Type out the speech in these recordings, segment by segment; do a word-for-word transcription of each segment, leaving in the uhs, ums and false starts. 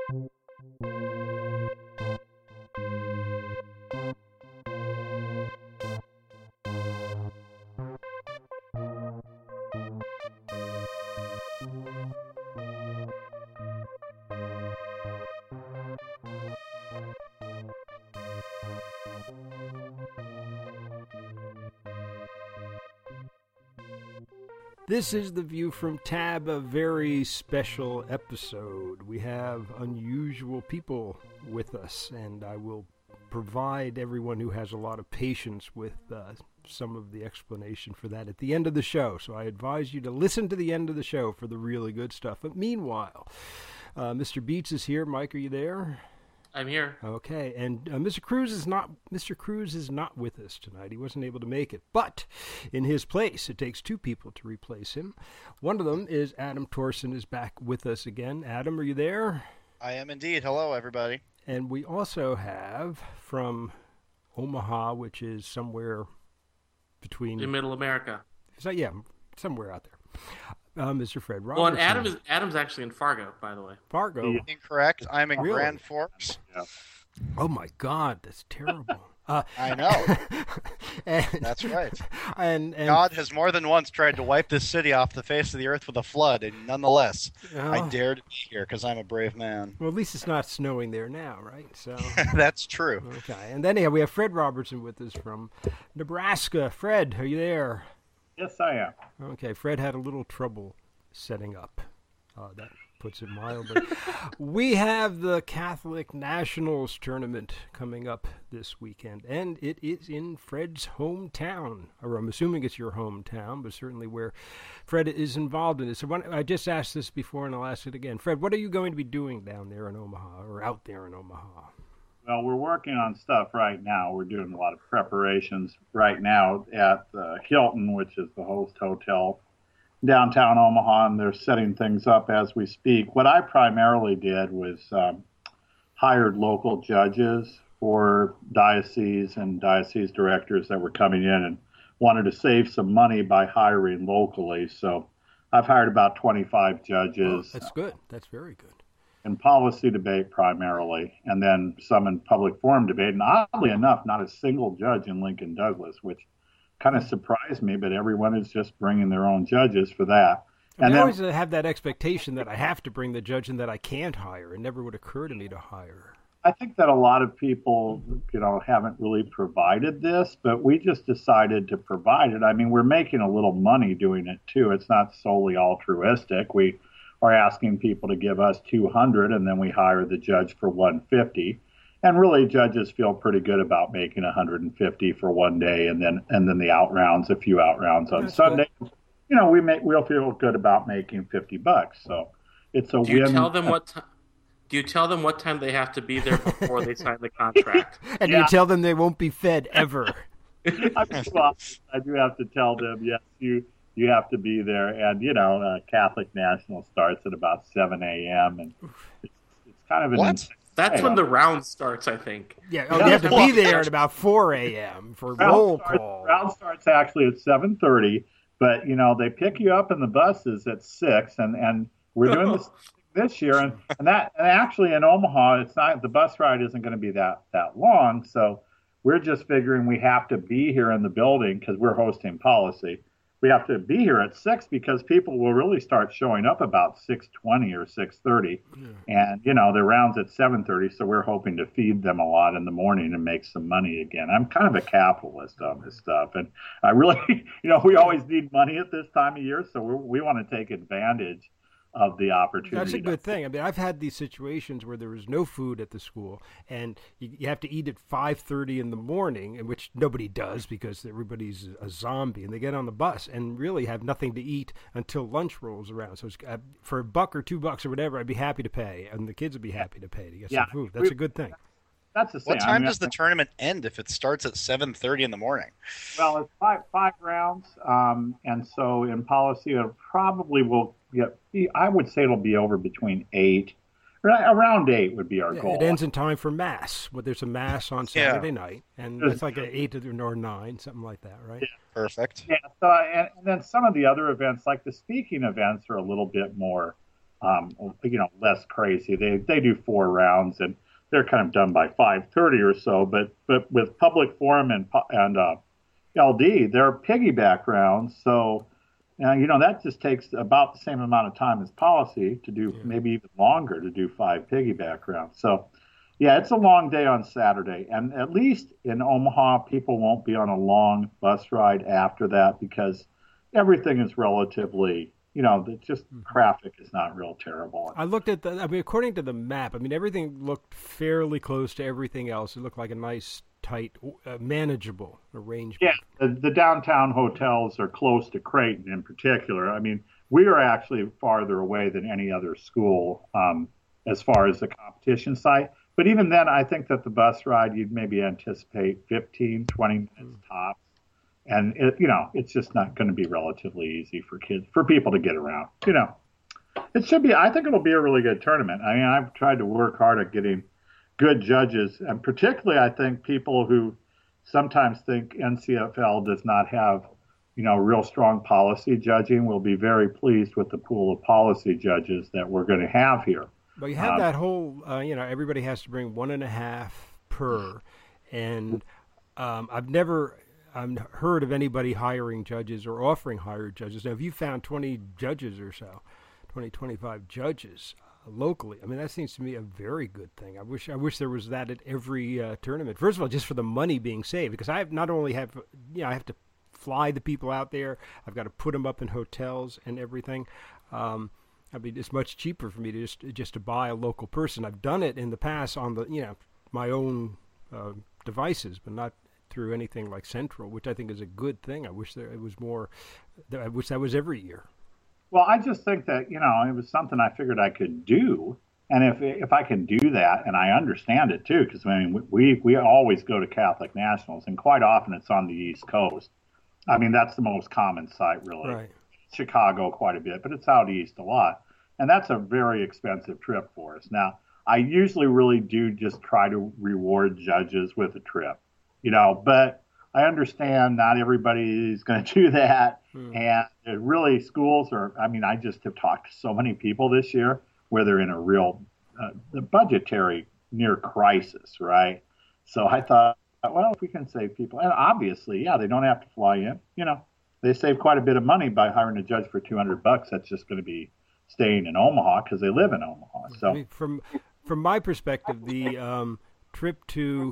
This is The View from Tab, a very special episode. We have unusual people with us, and I will provide everyone who has a lot of patience with uh, some of the explanation for that at the end of the show. So I advise you to listen to the end of the show for the really good stuff. But meanwhile, uh, Mister Beats is here. Mike, are you there? I'm here. Okay, and uh, Mister Cruz is not Mister Cruz is not with us tonight. He wasn't able to make it, but in his place, it takes two people to replace him. One of them is Adam Torson, is back with us again. Adam, are you there? I am indeed. Hello, everybody. And we also have from Omaha, which is somewhere between in Middle America. So yeah, somewhere out there. Uh, Mister Fred Robertson. Well, and Adam is Adam's actually in Fargo, by the way. Fargo. Incorrect. I'm in Really? Grand Forks. Yeah. Oh my God, that's terrible. Uh, I know. and, That's right. And, and God has more than once tried to wipe this city off the face of the earth with a flood, and nonetheless, Oh. I dare to be here because I'm a brave man. Well, at least it's not snowing there now, right? So That's true. okay. And then yeah, we have Fred Robertson with us from Nebraska. Fred, are you there? Yes, I am. Okay, Fred had a little trouble setting up. Uh, that puts it mildly. We have the Catholic Nationals tournament coming up this weekend, and it is in Fred's hometown. Or I'm assuming it's your hometown, but certainly where Fred is involved in it. So when, I just asked this before, and I'll ask it again. Fred, what are you going to be doing down there in Omaha, or out there in Omaha? Well, we're working on stuff right now. We're doing a lot of preparations right now at the Hilton, which is the host hotel downtown Omaha, and they're setting things up as we speak. What I primarily did was um, hired local judges for dioceses and diocese directors that were coming in and wanted to save some money by hiring locally. So I've hired about twenty-five judges. Oh, that's good. That's very good. In policy debate primarily, and then some in public forum debate. And oddly enough, not a single judge in Lincoln Douglas, which kind of surprised me, but everyone is just bringing their own judges for that. And, And I then, always have that expectation that I have to bring the judge and that I can't hire. It never would occur to me to hire. I think that a lot of people, you know, haven't really provided this, but we just decided to provide it. I mean, we're making a little money doing it too. It's not solely altruistic. We are asking people to give us two hundred, and then we hire the judge for one hundred fifty. And really, judges feel pretty good about making one hundred fifty for one day, and then and then the out rounds, a few out rounds on That's Sunday. Good. You know, we make we'll feel good about making fifty bucks. So it's a Do you win. tell them what time? Do you tell them what time they have to be there before they sign the contract? And Yeah. you tell them they won't be fed ever. I, well, I do have to tell them, yes, you you have to be there. And, you know, uh, Catholic National starts at about seven a.m. And it's, it's kind of an What? intense That's day. when the round starts, I think. Yeah, oh, Yeah. you have to be there at about four a.m. for round roll starts, call. round starts actually at seven thirty, but, you know, they pick you up in the buses at six, and, and we're doing this this year. And, and that and actually in Omaha, it's not the bus ride isn't going to be that, that long. So we're just figuring we have to be here in the building because we're hosting policy. We have to be here at six because people will really start showing up about six twenty or six thirty, Yeah. and you know their rounds at seven thirty. So we're hoping to feed them a lot in the morning and make some money again. I'm kind of a capitalist on this stuff, and I really, you know, we always need money at this time of year, so we're, we want to take advantage of the opportunity. That's a to- good thing. I mean, I've had these situations where there was no food at the school, and you, you have to eat at five thirty in the morning, in which nobody does because everybody's a zombie, and they get on the bus and really have nothing to eat until lunch rolls around. So it's, uh, for a buck or two bucks or whatever, I'd be happy to pay, and the kids would be happy to pay to get Yeah, some food. That's we- a good thing. That's the same. What I time mean, does the tournament end if it starts at seven thirty in the morning? Well, it's five five rounds, um, and so in policy, it probably will get. I would say it'll be over between eight, or around eight would be our Yeah, goal. it ends in time for mass. Well, there's a mass on Yeah. Saturday night, and There's- it's like an eight or nine, something like that, right? Perfect. Yeah. So, and, and then some of the other events, like the speaking events, are a little bit more um, you know, less crazy. They they do four rounds and they're kind of done by five thirty or so. But but with Public Forum and and uh, L D, they're piggyback rounds. So uh, you know that just takes about the same amount of time as policy to do, yeah. maybe even longer to do five piggyback rounds. So yeah, it's a long day on Saturday, and at least in Omaha, people won't be on a long bus ride after that because everything is relatively. You know, the, just traffic is not real terrible. I looked at the, I mean, according to the map, I mean, everything looked fairly close to everything else. It looked like a nice, tight, uh, manageable arrangement. Yeah, the, the downtown hotels are close to Creighton in particular. I mean, we are actually farther away than any other school um, as far as the competition site. But even then, I think that the bus ride, you'd maybe anticipate fifteen, twenty minutes mm. tops. And, it, you know, it's just not going to be relatively easy for kids, for people to get around. You know, it should be, I think it'll be a really good tournament. I mean, I've tried to work hard at getting good judges, and particularly I think people who sometimes think N C F L does not have, you know, real strong policy judging will be very pleased with the pool of policy judges that we're going to have here. Well, you have um, that whole, uh, you know, everybody has to bring one and a half per, and um, I've never... I've heard of anybody hiring judges or offering hired judges. Now, if you found twenty judges or so, twenty, twenty-five judges uh, locally, I mean, that seems to me a very good thing. I wish I wish there was that at every uh, tournament. First of all, just for the money being saved, because I have not only have, you know, I have to fly the people out there, I've got to put them up in hotels and everything. Um, I mean, it's much cheaper for me to just just to buy a local person. I've done it in the past on the, you know, my own uh, devices, but not through anything like Central, which I think is a good thing. I wish there it was more. I wish that was every year. Well, I just think that, you know, it was something I figured I could do, and if if I can do that, and I understand it too, because I mean we we always go to Catholic Nationals, and quite often it's on the East Coast. I mean that's the most common site, really. Right. Chicago quite a bit, but it's out east a lot, and that's a very expensive trip for us. Now, I usually really do just try to reward judges with a trip. You know, but I understand not everybody is going to do that. Hmm. And it really schools are, I mean, I just have talked to so many people this year where they're in a real uh, the budgetary near crisis, right? So I thought, well, if we can save people, and obviously, yeah, they don't have to fly in. You know, they save quite a bit of money by hiring a judge for two hundred bucks. That's just going to be staying in Omaha because they live in Omaha. So I mean, from, from my perspective, the um, trip to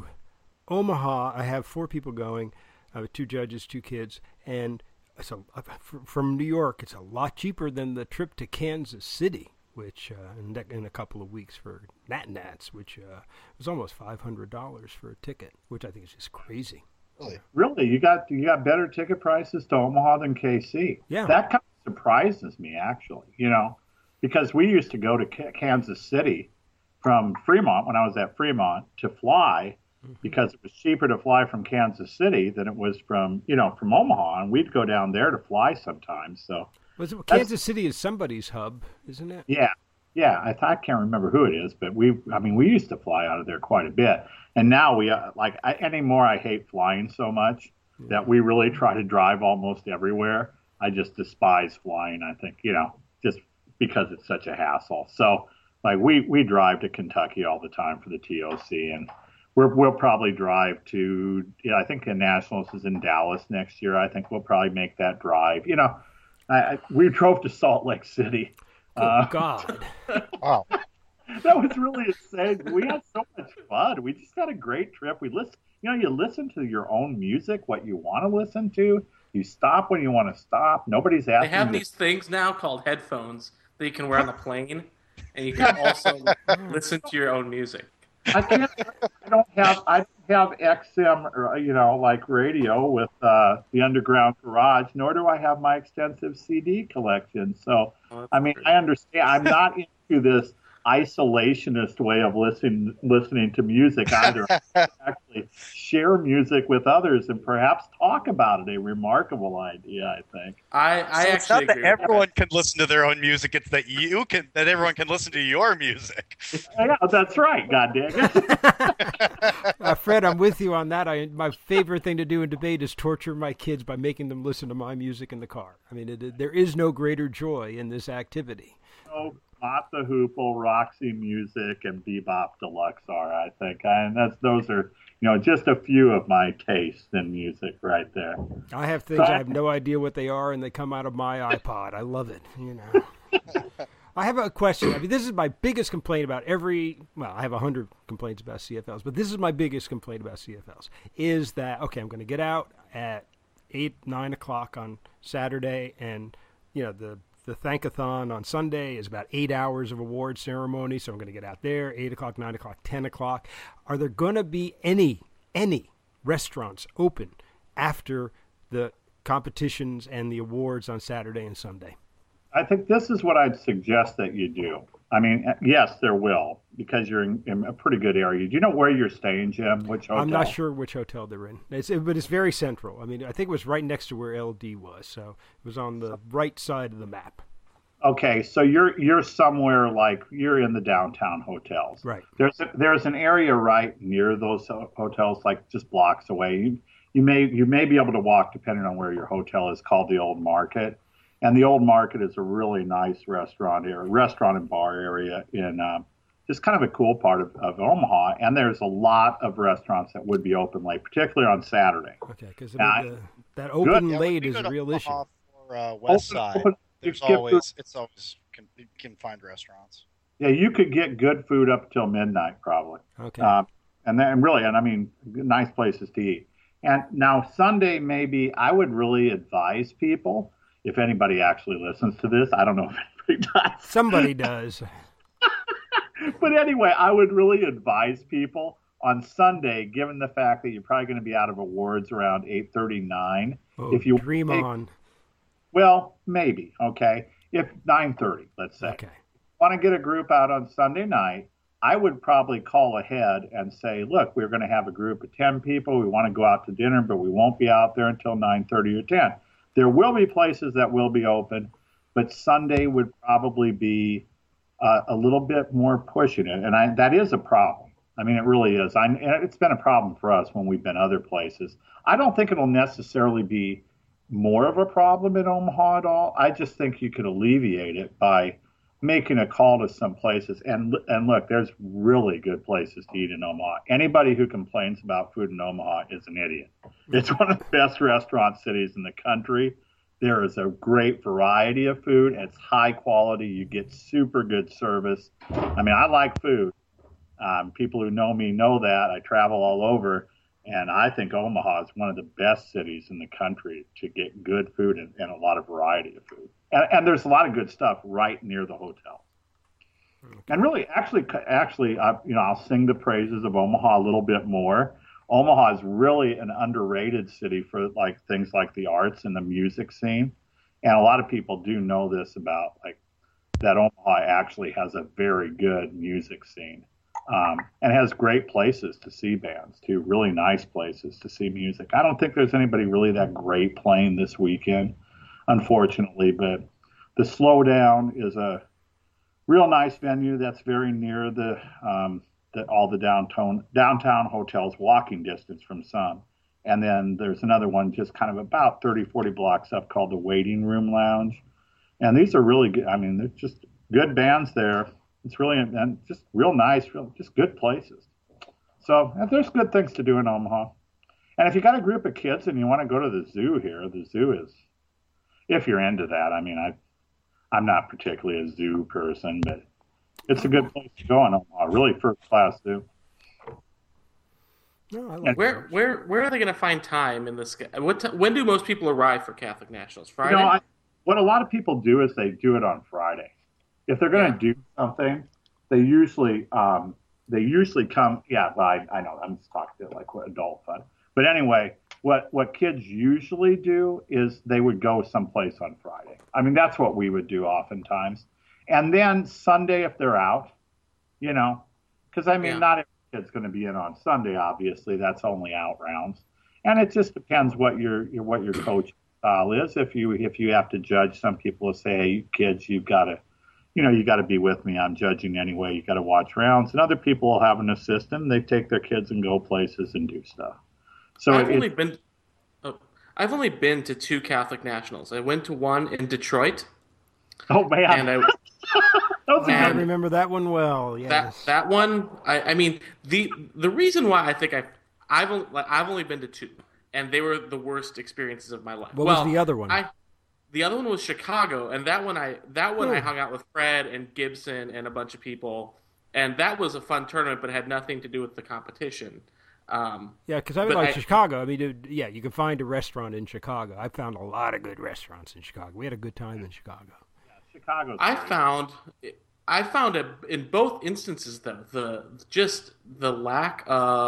Omaha, I have four people going, uh, two judges, two kids, and so uh, from New York, it's a lot cheaper than the trip to Kansas City, which uh, in, in a couple of weeks for Nat Nats, which uh, was almost five hundred dollars for a ticket, which I think is just crazy. Really? Really? You got you got better ticket prices to Omaha than K C? Yeah. That kind of surprises me, actually, you know, because we used to go to K- Kansas City from Fremont when I was at Fremont to fly, because it was cheaper to fly from Kansas City than it was from, you know, from Omaha, and we'd go down there to fly sometimes. So was it, Kansas City is somebody's hub, isn't it? Yeah, yeah. I, I can't remember who it is, but we, I mean, we used to fly out of there quite a bit, and now we uh, like I, anymore. I hate flying so much yeah. that we really try to drive almost everywhere. I just despise flying. I think, you know, just because it's such a hassle. So like we we drive to Kentucky all the time for the T O C, and We're, we'll probably drive to, yeah, I think the Nationals is in Dallas next year. I think we'll probably make that drive. You know, I, I, we drove to Salt Lake City. Oh, uh, God. Wow. That was really insane. We had so much fun. We just had a great trip. We listen, you know, you listen to your own music, what you want to listen to. You stop when you want to stop. Nobody's asking. They have you these to... things now called headphones that you can wear on the plane, and you can also listen to your own music. I can't. I don't have. I have X M, or, you know, like radio with uh, the Underground Garage. Nor do I have my extensive C D collection. So, oh, I mean, great. I understand. I'm not into this isolationist way of listening listening to music either. Actually, share music with others and perhaps talk about it. A remarkable idea, I think. I, I so actually it's not agree that everyone that. can listen to their own music. It's that you can that everyone can listen to your music. Yeah, that's right. God dang it. uh, Fred, I'm with you on that. I my favorite thing to do in debate is torture my kids by making them listen to my music in the car. I mean, it, it, there is no greater joy in this activity. Oh, Mott the Hoople, Roxy Music, and Bebop Deluxe are, I think. And that's those are, you know, just a few of my tastes in music right there. I have things I have no idea what they are, and they come out of my iPod. I love it, you know. I have a question. I mean, this is my biggest complaint about every, well, I have a hundred complaints about C F Ls, but this is my biggest complaint about C F Ls, is that, okay, I'm going to get out at eight, nine o'clock on Saturday, and, you know, the, the Thankathon on Sunday is about eight hours of award ceremony, so I'm going to get out there, eight o'clock, nine o'clock, ten o'clock. Are there going to be any, any restaurants open after the competitions and the awards on Saturday and Sunday? I think this is what I'd suggest that you do. I mean, yes, there will, because you're in, in a pretty good area. Do you know where you're staying, Jim? Which hotel? I'm not sure which hotel they're in, it's, but it's very central. I mean, I think it was right next to where L D was, so it was on the right side of the map. Okay, so you're you're somewhere like you're in the downtown hotels. Right. There's a, there's an area right near those hotels, like just blocks away. You, you may you may be able to walk, depending on where your hotel is, called the Old Market. And the Old Market is a really nice restaurant area, restaurant and bar area in um, just kind of a cool part of, of Omaha. And there's a lot of restaurants that would be open late, particularly on Saturday. Okay, because I mean, that open Yeah, late we is go a to real issue. Omaha For, uh, West Open- Side, open- there's you skip always it's always can, you can find restaurants. Yeah, you could get good food up till midnight probably. Okay. Um, and then really, and I mean, nice places to eat. And now Sunday, maybe I would really advise people, if anybody actually listens to this, I don't know if anybody does. Somebody does. But anyway, I would really advise people on Sunday, given the fact that you're probably going to be out of awards around eight thirty-nine. Oh, if you dream take- on. Well, maybe, okay. If nine thirty, let's say. Okay. Want to get a group out on Sunday night, I would probably call ahead and say, look, we're going to have a group of ten people. We want to go out to dinner, but we won't be out there until nine thirty or ten. There will be places that will be open, but Sunday would probably be uh, a little bit more pushing it. And I, that is a problem. I mean, it really is. I, and it's been a problem for us when we've been other places. I don't think it'll necessarily be more of a problem in Omaha at all. I just think you could alleviate it by making a call to some places. And and look, there's really good places to eat in Omaha. Anybody who complains about food in Omaha is an idiot. It's one of the best restaurant cities in the country. There is a great variety of food. It's high quality. You get super good service. I mean, I like food. Um, people who know me know that. I travel all over. And I think Omaha is one of the best cities in the country to get good food and, and a lot of variety of food. And, and there's a lot of good stuff right near the hotel. Okay. And really, actually, actually, uh, you know, I'll sing the praises of Omaha a little bit more. Omaha is really an underrated city for like things like the arts and the music scene. And a lot of people do know this about like that Omaha actually has a very good music scene. Um, and has great places to see bands too, really nice places to see music. I don't think there's anybody really that great playing this weekend, unfortunately, but the Slowdown is a real nice venue that's very near the, um, the all the downtown downtown hotels, walking distance from some. And then there's another one just kind of about thirty, forty blocks up called the Waiting Room Lounge. And these are really good. I mean, they're just good bands there. It's really, and just real nice, real, just good places. So there's good things to do in Omaha. And if you got a group of kids and you want to go to the zoo here, the zoo is, if you're into that. I mean, I, I'm not particularly a zoo person, but it's a good place to go in Omaha. Really first class zoo. No, I like Where where where are they going to find time in this? What t- when do most people arrive for Catholic Nationals? Friday. You know, I, what a lot of people do is they do it on Friday. If they're going to Yeah. do something, they usually um, they usually come. Yeah, well, I, I know I'm just talking to like adult fun, but anyway, what what kids usually do is they would go someplace on Friday. I mean, that's what we would do oftentimes, and then Sunday if they're out, you know, because I mean, Yeah. not every kid's going to be in on Sunday. Obviously, that's only out rounds, and it just depends what your, your what your coach style is. If you if you have to judge, some people will say, hey, kids, you've got to. You know, you got to be with me. I'm judging anyway. You got to watch rounds. And other people will have an assistant. They take their kids and go places and do stuff. So I've it, only been, oh, I've only been to two Catholic Nationals. I went to one in Detroit, oh man, and I Those are I And remember that one well. that Yes. that one, I, I mean, the the reason why I think I I've only, like, I've only been to two, and they were the worst experiences of my life. What well, was the other one? I the other one was Chicago, and that one I that one I Hmm. hung out with Fred and Gibson and a bunch of people, and that was a fun tournament, but had nothing to do with the competition. Um, Yeah, because I would but like I- Chicago. I mean, it- yeah, you can find a restaurant in Chicago. I found a lot of good restaurants in Chicago. We had a good time in Chicago. Chicago's I great. found I found a, in both instances though the just the lack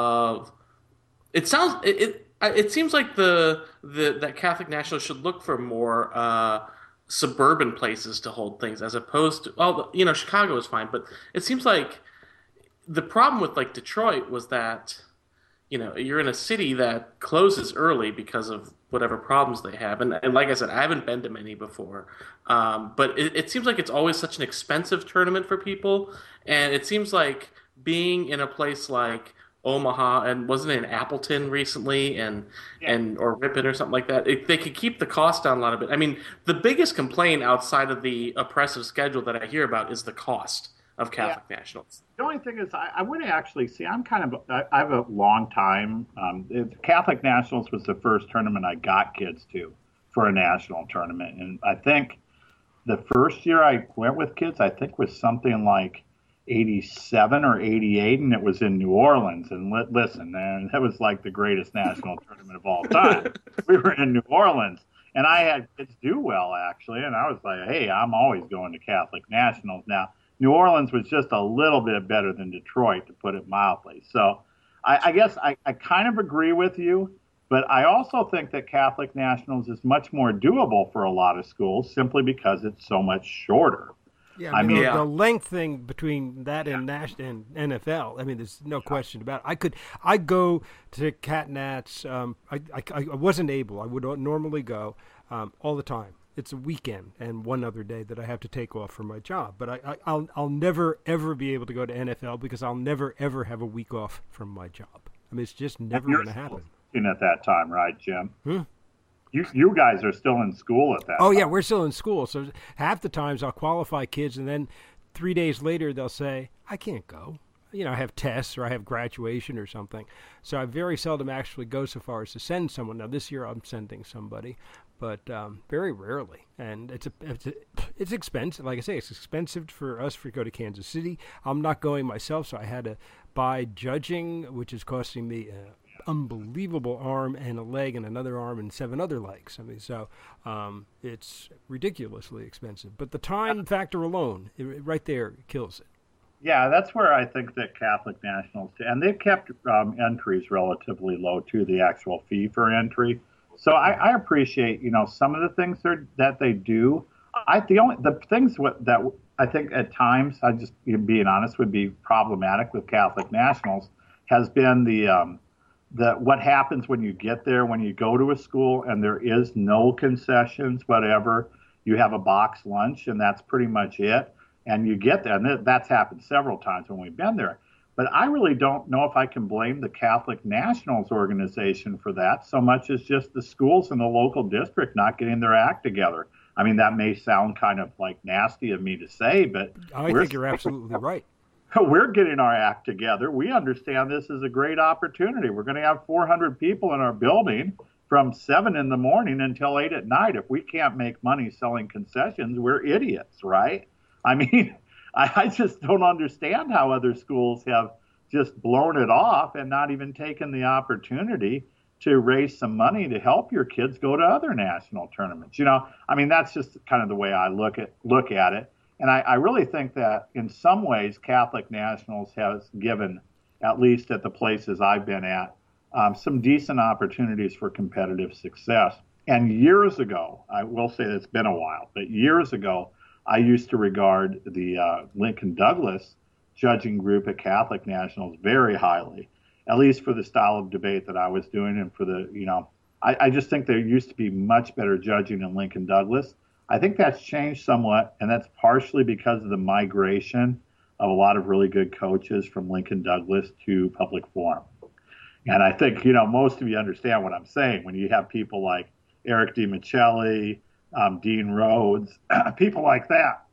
of it sounds it it, it seems like the the that Catholic Nationals should look for more uh, suburban places to hold things as opposed to well you know Chicago is fine, but it seems like the problem with like Detroit was that you know you're in a city that closes early because of whatever problems they have, and, and like I said, I haven't been to many before, um, but it, it seems like it's always such an expensive tournament for people, and it seems like being in a place like Omaha and wasn't it in Appleton recently and Yeah. and or Ripon or something like that, if they could keep the cost down a lot of it. I mean, the biggest complaint outside of the oppressive schedule that I hear about is the cost of Catholic Nationals. The only thing is, I, I would actually see. I'm kind of. I, I have a long time. Um, it, Catholic Nationals was the first tournament I got kids to for a national tournament, and I think the first year I went with kids, I think was something like eighty-seven or eighty-eight, and it was in New Orleans. And li- listen, man, that was like the greatest national tournament of all time. We were in New Orleans, and I had kids do well actually, and I was like, hey, I'm always going to Catholic Nationals now. New Orleans was just a little bit better than Detroit, to put it mildly. So I, I guess I, I kind of agree with you, but I also think that Catholic Nationals is much more doable for a lot of schools simply because it's so much shorter. Yeah, I I mean, mean- the, Yeah. the length thing between that and Nash and N F L. I mean, there's no question about it. I could, I go to Cat Nats. Um, I, I, I wasn't able. I would normally go um, all the time. It's a weekend and one other day that I have to take off for my job. But I, I, I'll, I'll never ever be able to go to N F L because I'll never ever have a week off from my job. I mean, it's just never You're going to happen. still at that time, right, Jim? Hmm? You you guys are still in school at that Oh time. yeah, we're still in school. So half the times I'll qualify kids, and then three days later they'll say, "I can't go." You know, I have tests or I have graduation or something. So I very seldom actually go so far as to send someone. Now this year I'm sending somebody, but um, very rarely. And it's a, it's a, it's expensive. Like I say, it's expensive for us to go to Kansas City. I'm not going myself, so I had to buy judging, which is costing me an unbelievable arm and a leg and another arm and seven other legs. I mean, so um, it's ridiculously expensive. But the time factor alone, it, it right there, kills it. Yeah, that's where I think that Catholic Nationals, and they've kept um, entries relatively low too, the actual fee for entry. So I, I appreciate, you know, some of the things they're, that they do. I the only the things what, that I think at times, I just you know, being honest, would be problematic with Catholic Nationals has been the um, the what happens when you get there, when you go to a school and there is no concessions, whatever. You have a box lunch and that's pretty much it. And you get there, and that's happened several times when we've been there. But I really don't know if I can blame the Catholic Nationals organization for that so much as just the schools in the local district not getting their act together. I mean, that may sound kind of like nasty of me to say, but I we're, think you're absolutely right. we're getting our act together. We understand this is a great opportunity. We're going to have four hundred people in our building from seven in the morning until eight at night. If we can't make money selling concessions, we're idiots, right? I mean, I, I just don't understand how other schools have just blown it off and not even taken the opportunity to raise some money to help your kids go to other national tournaments. You know, I mean, that's just kind of the way I look at look at it. And I, I really think that in some ways, Catholic Nationals has given, at least at the places I've been at, um, some decent opportunities for competitive success. And years ago, I will say it's been a while, but years ago, I used to regard the uh, Lincoln Douglas judging group at Catholic Nationals very highly, at least for the style of debate that I was doing and for the, you know, I, I just think there used to be much better judging in Lincoln Douglas. I think that's changed somewhat, and that's partially because of the migration of a lot of really good coaches from Lincoln Douglas to Public Forum. And I think, you know, most of you understand what I'm saying when you have people like Eric DiMichele, Um, Dean Rhodes, people like that,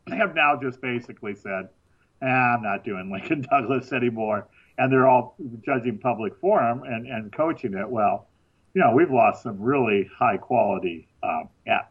have now just basically said, eh, I'm not doing Lincoln Douglas anymore. And they're all judging public forum and, and coaching it. Well, you know, we've lost some really high quality um, at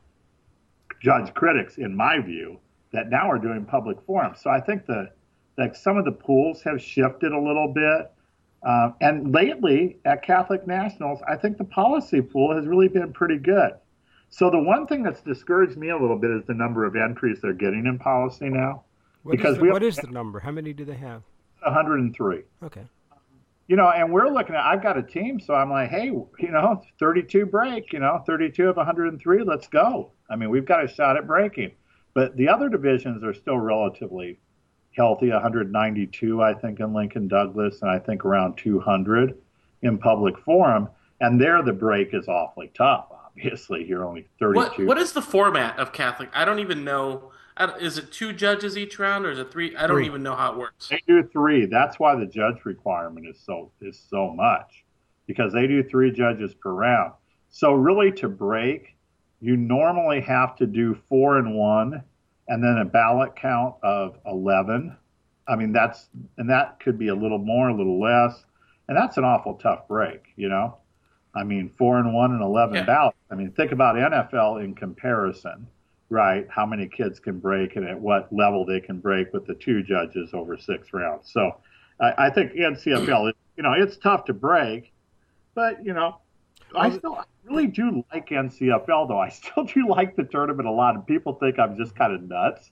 judge critics, in my view, that now are doing public forums. So I think the that some of the pools have shifted a little bit. Um, and lately at Catholic Nationals, I think the policy pool has really been pretty good. So the one thing that's discouraged me a little bit is the number of entries they're getting in policy now. What because is the, we what is the number? How many do they have? one hundred three. Okay. You know, and we're looking at, I've got a team, so I'm like, hey, you know, thirty-two break, you know, thirty-two of one hundred three, let's go. I mean, we've got a shot at breaking. But the other divisions are still relatively healthy, one hundred ninety-two, I think, in Lincoln Douglas, and I think around two hundred in public forum. And there the break is awfully tough, obviously. You're only thirty-two. What, what is the format of Catholic? I don't even know. I don't- Is it two judges each round, or is it three? I don't Three. even know how it works. They do three. That's why the judge requirement is so is so much, because they do three judges per round. So really, to break, you normally have to do four and one, and then a ballot count of eleven. I mean, that's and that could be a little more, a little less, and that's an awful tough break, you know. I mean, four and one and eleven Yeah. ballots. I mean, think about N F L in comparison. Right, how many kids can break and at what level they can break with the two judges over six rounds. So I, I think N C F L, you know, it's tough to break, but, you know, I still I really do like N C F L, though. I still do like the tournament a lot, and people think I'm just kind of nuts.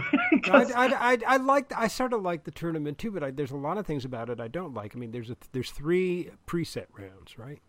I, I, I, I like I sort of like the tournament too, but I, there's a lot of things about it I don't like. I mean, there's a, there's three preset rounds, right?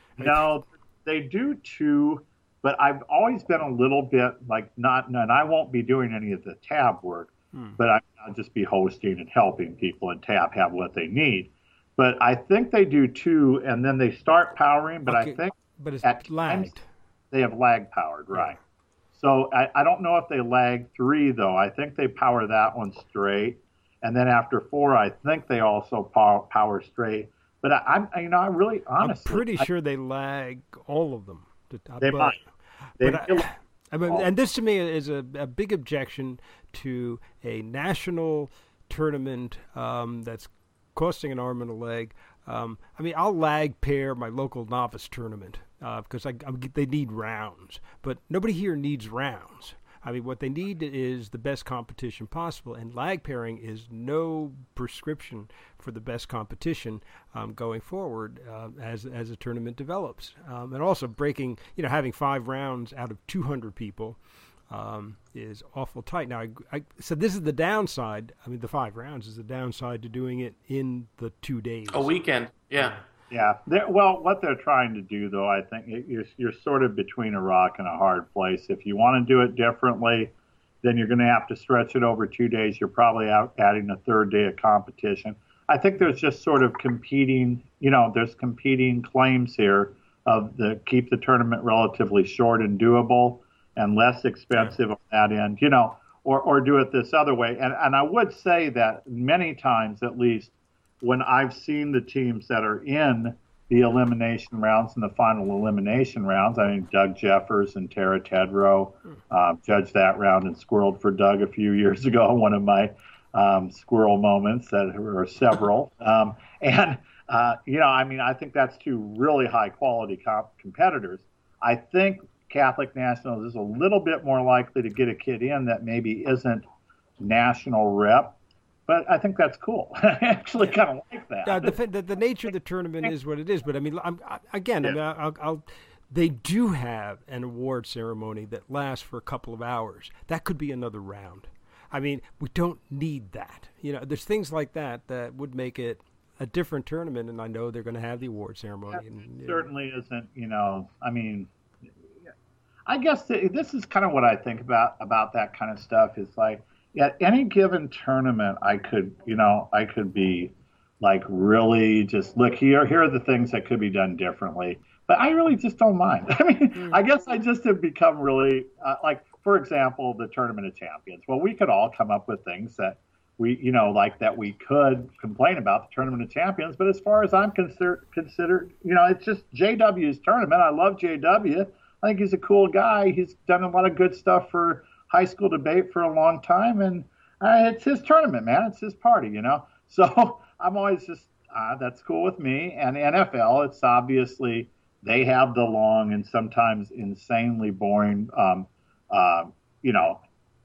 No, they do two. But I've always been a little bit like not, and I won't be doing any of the tab work, hmm. but I, I'll just be hosting and helping people, and tab have what they need. But I think they do two, and then they start powering. But okay. I think but it's at lagged. times they have lag powered, right? Yeah. So I, I don't know if they lag three though. I think they power that one straight, and then after four, I think they also power, power straight. But I, I'm, you know, I really honestly, I'm pretty I, sure they lag all of them. To, they but, might. They But I, I mean, and this to me is a, a big objection to a national tournament um, that's costing an arm and a leg. Um, I mean, I'll lag pair my local novice tournament uh, because I, I'm, they need rounds, but nobody here needs rounds. I mean, what they need is the best competition possible, and lag pairing is no prescription for the best competition um, going forward uh, as as a tournament develops. Um, and also breaking, you know, having five rounds out of two hundred people um, is awful tight. Now, I, I, so this is the downside. I mean, the five rounds is the downside to doing it in the two days. A weekend, yeah. Yeah. They're, well, what they're trying to do, though, I think you're, you're sort of between a rock and a hard place. If you want to do it differently, then you're going to have to stretch it over two days. You're probably out adding a third day of competition. I think there's just sort of competing, you know, there's competing claims here of the keep the tournament relatively short and doable and less expensive on that end, you know, or, or do it this other way. And, and I would say that many times, at least, when I've seen the teams that are in the elimination rounds and the final elimination rounds, I mean, Doug Jeffers and Tara Tedrow uh, judged that round and squirreled for Doug a few years ago, one of my um, squirrel moments, that were several. Um, and, uh, you know, I mean, I think that's two really high-quality comp- competitors. I think Catholic Nationals is a little bit more likely to get a kid in that maybe isn't national rep. But I think that's cool. I actually kind of like that. Uh, the, the the nature of the tournament is what it is. But I mean, I'm, I, again, yeah. I mean, I'll, I'll, they do have an award ceremony that lasts for a couple of hours. That could be another round. I mean, we don't need that. You know, there's things like that that would make it a different tournament. And I know they're going to have the award ceremony. That and, certainly know. isn't. You know, I mean, I guess the, this is kind of what I think about about that kind of stuff. Is like. At any given tournament, I could, you know, I could be like really just look here. Here are the things that could be done differently. But I really just don't mind. I mean, mm. I guess I just have become really uh, like, for example, the Tournament of Champions. Well, we could all come up with things that we, you know, like that we could complain about the Tournament of Champions. But as far as I'm considered, considered, you know, it's just J W's tournament. I love J W. I think he's a cool guy. He's done a lot of good stuff for high school debate for a long time, and uh, it's his tournament, man. It's his party, you know. So I'm always just uh, that's cool with me. And N F L, it's obviously they have the long and sometimes insanely boring, um, uh, you know,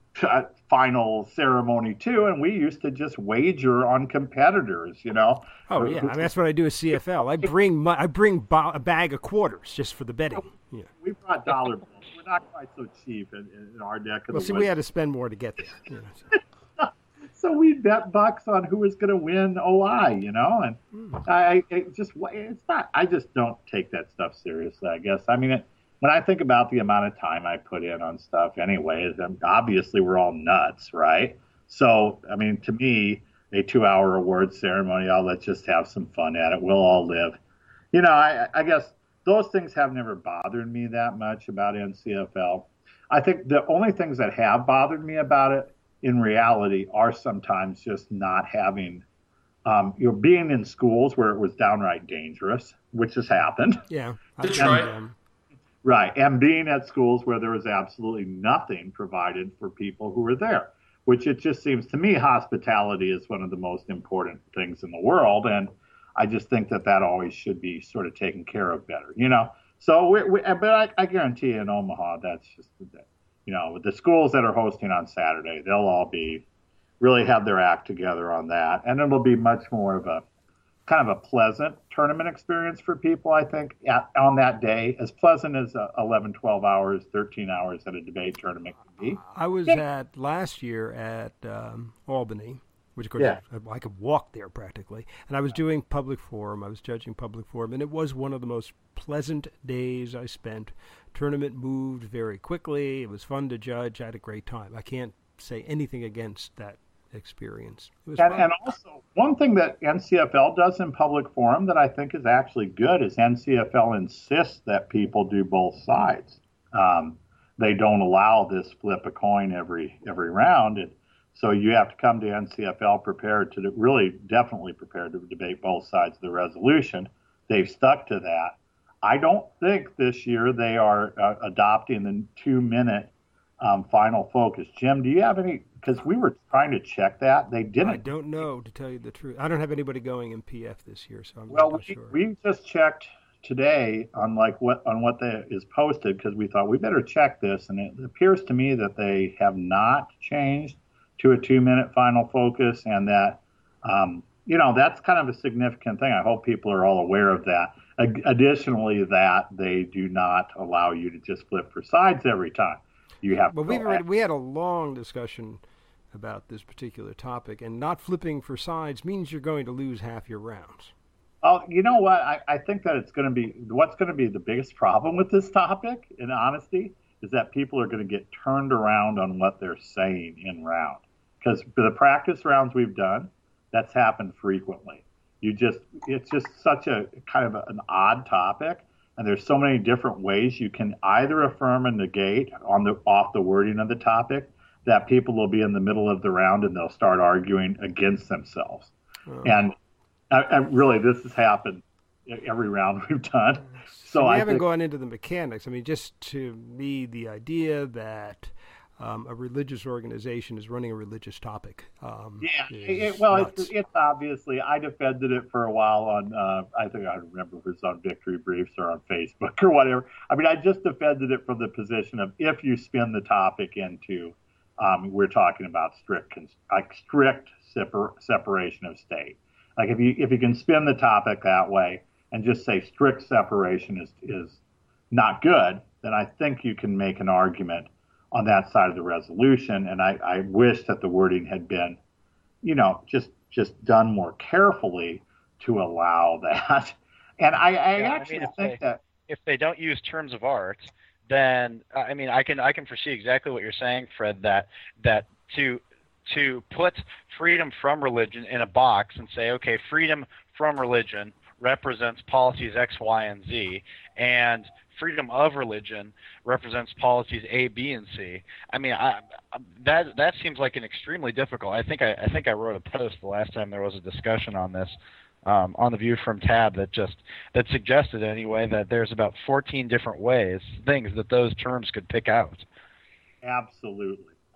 final ceremony too, and we used to just wager on competitors, you know. Oh yeah, I mean, that's what I do at C F L. I bring my, I bring bo- a bag of quarters just for the betting. Yeah, we brought dollar bills. We're not quite so cheap in, in our neck of well, the see, woods. we had to spend more to get there. You know, so. So we bet bucks on who was going to win O I, you know, and mm. I it just it's not. I just don't take that stuff seriously. I guess. I mean, it, when I think about the amount of time I put in on stuff, anyways, obviously we're all nuts, right? So, I mean, to me, a two-hour award ceremony, oh, let's just have some fun at it. We'll all live. You know, I, I guess those things have never bothered me that much about N C F L. I think the only things that have bothered me about it in reality are sometimes just not having, um, you know, being in schools where it was downright dangerous, which has happened. Yeah. Detroit. And, right. And being at schools where there was absolutely nothing provided for people who were there, which it just seems to me hospitality is one of the most important things in the world. And I just think that that always should be sort of taken care of better, you know? So, we, we, but I, I guarantee you in Omaha, that's just the day. You know, the schools that are hosting on Saturday, they'll all be really have their act together on that. And it'll be much more of a kind of a pleasant tournament experience for people, I think, at, on that day. As pleasant as uh, eleven, twelve hours, thirteen hours at a debate tournament can be. I was yeah. at last year at um, Albany, which of course yeah. I, I could walk there practically. And I was doing public forum. I was judging public forum. And it was one of the most pleasant days I spent. Tournament moved very quickly. It was fun to judge. I had a great time. I can't say anything against that experience. It was and, fun. and also, one thing that N C F L does in public forum that I think is actually good is N C F L insists that people do both sides. Um, they don't allow this flip a coin every every round. And so you have to come to N C F L prepared to really definitely prepared to debate both sides of the resolution. They've stuck to that. I don't think this year they are uh, adopting the two-minute um, final focus. Jim, do you have any? Because we were trying to check that. They didn't. I don't know, to tell you the truth. I don't have anybody going in P F this year, so I'm well, not we, sure. we just checked today on like what on what the, is posted because we thought we better check this, and it appears to me that they have not changed to a two-minute final focus, and that um, you know that's kind of a significant thing. I hope people are all aware of that. Additionally, that they do not allow you to just flip for sides every time. You have. Well, to we've already, we had a long discussion about this particular topic, and not flipping for sides means you're going to lose half your rounds. Oh, you know what? I, I think that it's going to be what's going to be the biggest problem with this topic, in honesty, is that people are going to get turned around on what they're saying in round. Because for the practice rounds we've done, that's happened frequently. You just, it's just such a kind of a, an odd topic, and there's so many different ways you can either affirm and negate on the off the wording of the topic that people will be in the middle of the round and they'll start arguing against themselves. Oh. And I, I really, this has happened every round we've done. So, so we I haven't think, gone into the mechanics. I mean, just to me, the idea that Um, a religious organization is running a religious topic. Um, yeah, it, well, it's, it's obviously, I defended it for a while on, uh, I think I remember if it was on Victory Briefs or on Facebook or whatever. I mean, I just defended it from the position of if you spin the topic into, um, we're talking about strict, like strict separ- separation of state. Like if you if you can spin the topic that way and just say strict separation is is not good, then I think you can make an argument on that side of the resolution. And I, I wish that the wording had been, you know, just just done more carefully to allow that. And I, I yeah, actually I mean, think they, that if they don't use terms of art, then I mean, I can I can foresee exactly what you're saying, Fred. That that to to put freedom from religion in a box and say, okay, freedom from religion represents policies X, Y, and Z, and freedom of religion represents policies A, B, and C. I mean, I, that that seems like an extremely difficult. I think I, I think I wrote a post the last time there was a discussion on this um, on the View from Tab that just that suggested anyway that there's about fourteen different ways things that those terms could pick out. Absolutely,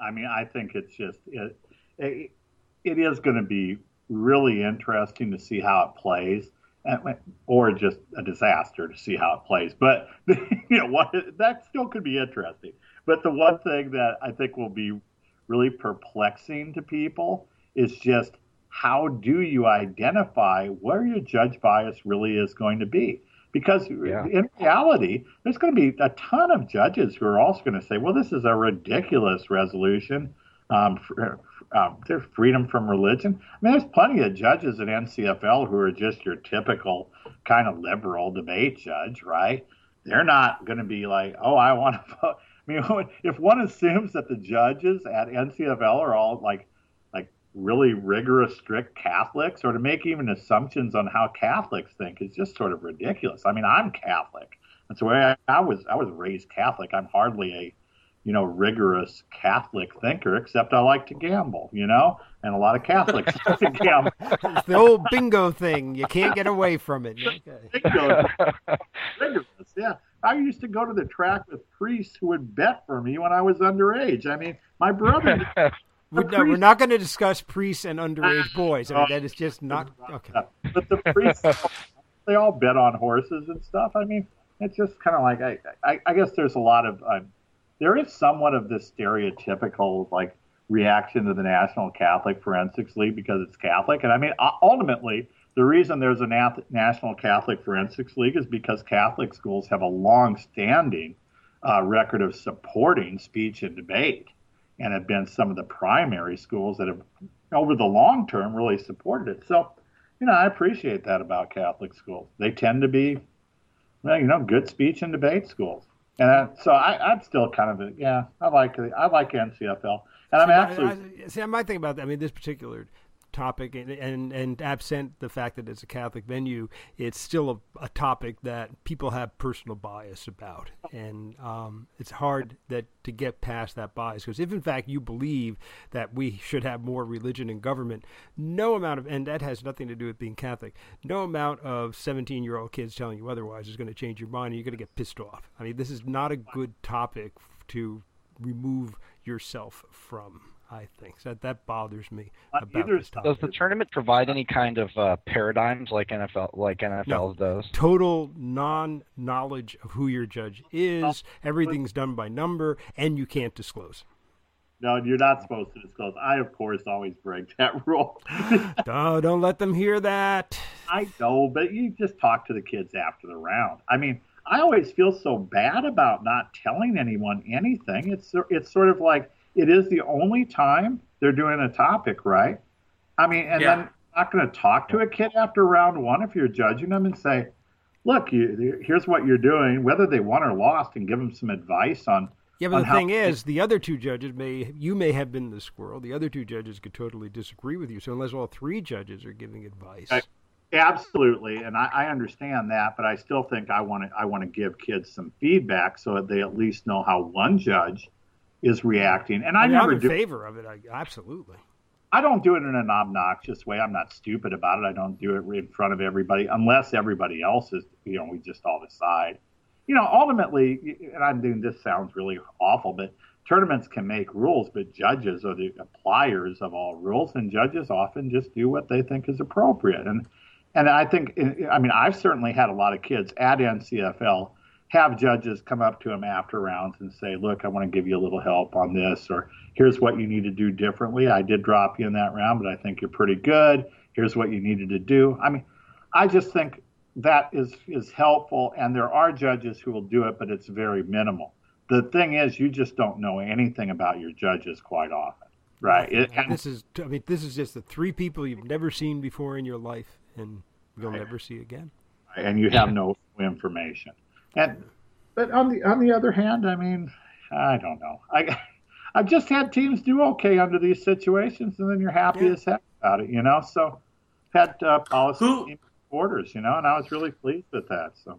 I mean, I think it's just it, it, it is going to be really interesting to see how it plays, and, or just a disaster to see how it plays. But you know what, that still could be interesting. But the one thing that I think will be really perplexing to people is just how do you identify where your judge bias really is going to be? Because yeah. in reality, there's going to be a ton of judges who are also going to say, well, this is a ridiculous resolution. Um, for, um, there's freedom from religion. I mean, there's plenty of judges at N C F L who are just your typical kind of liberal debate judge, right? They're not going to be like, oh, I want to vote. I mean, if one assumes that the judges at N C F L are all like, like really rigorous, strict Catholics, or to make even assumptions on how Catholics think is just sort of ridiculous. I mean, I'm Catholic. That's the way I, I was. I was raised Catholic. I'm hardly a, you know, rigorous Catholic thinker, except I like to gamble, you know, and a lot of Catholics like to gamble. It's the old bingo thing. You can't get away from it. Okay. Bingo. Rigorous, yeah. I used to go to the track with priests who would bet for me when I was underage. I mean, my brother. we're, no, we're not going to discuss priests and underage boys. I mean, that is just not okay. But the priests, they all bet on horses and stuff. I mean, it's just kind of like I, I, I guess there's a lot of uh, there is somewhat of this stereotypical like reaction to the National Catholic Forensics League because it's Catholic, and I mean, ultimately. The reason there's a Nat- National Catholic Forensics League is because Catholic schools have a long-standing uh, record of supporting speech and debate and have been some of the primary schools that have, over the long term, really supported it. So, you know, I appreciate that about Catholic schools. They tend to be, well, you know, good speech and debate schools. And I, so I, I'm still kind of, a, yeah, I like I like N C F L. And I'm absolutely... I, I, see, I might think about that. I mean, this particular topic and, and and absent the fact that it's a Catholic venue, it's still a, a topic that people have personal bias about, and um, it's hard that to get past that bias, because if in fact you believe that we should have more religion in government, no amount of, and that has nothing to do with being Catholic, no amount of seventeen year old kids telling you otherwise is going to change your mind, and you're going to get pissed off. I mean, this is not a good topic to remove yourself from. I think so that that bothers me about this topic. Does the tournament provide any kind of uh, paradigms like N F L, like N F L no. does? Total non-knowledge of who your judge is. Everything's done by number, and you can't disclose. No, you're not supposed to disclose. I, of course, always break that rule. Oh, don't let them hear that. I know, but you just talk to the kids after the round. I mean, I always feel so bad about not telling anyone anything. It's it's sort of like, it is the only time they're doing a topic, right? I mean, and yeah. then you're not going to talk to a kid after round one if you're judging them and say, look, you, here's what you're doing, whether they won or lost, and give them some advice on. Yeah, but on the how thing is, the other two judges may, you may have been the squirrel. The other two judges could totally disagree with you. So unless all three judges are giving advice. I, absolutely, and I, I understand that, but I still think I want to I want to give kids some feedback so that they at least know how one judge is reacting. And I, I mean, never I'm in do favor of it. I, absolutely. I don't do it in an obnoxious way. I'm not stupid about it. I don't do it in front of everybody unless everybody else is, you know, we just all decide. You know, ultimately, and I'm doing, this sounds really awful, but tournaments can make rules, but judges are the appliers of all rules, and judges often just do what they think is appropriate. And and I think, I mean, I've certainly had a lot of kids at N C F L have judges come up to them after rounds and say, look, I want to give you a little help on this, or here's what you need to do differently. I did drop you in that round, but I think you're pretty good. Here's what you needed to do. I mean, I just think that is, is helpful, and there are judges who will do it, but it's very minimal. The thing is, you just don't know anything about your judges quite often, right? It, and this is, I mean, this is just the three people you've never seen before in your life, and you'll right. never see again. And you have no information. And, but on the on the other hand, I mean, I don't know. I I've just had teams do okay under these situations, and then you're happy yeah. as heck about it, you know. So, had uh, policy who, orders, you know, and I was really pleased with that. So,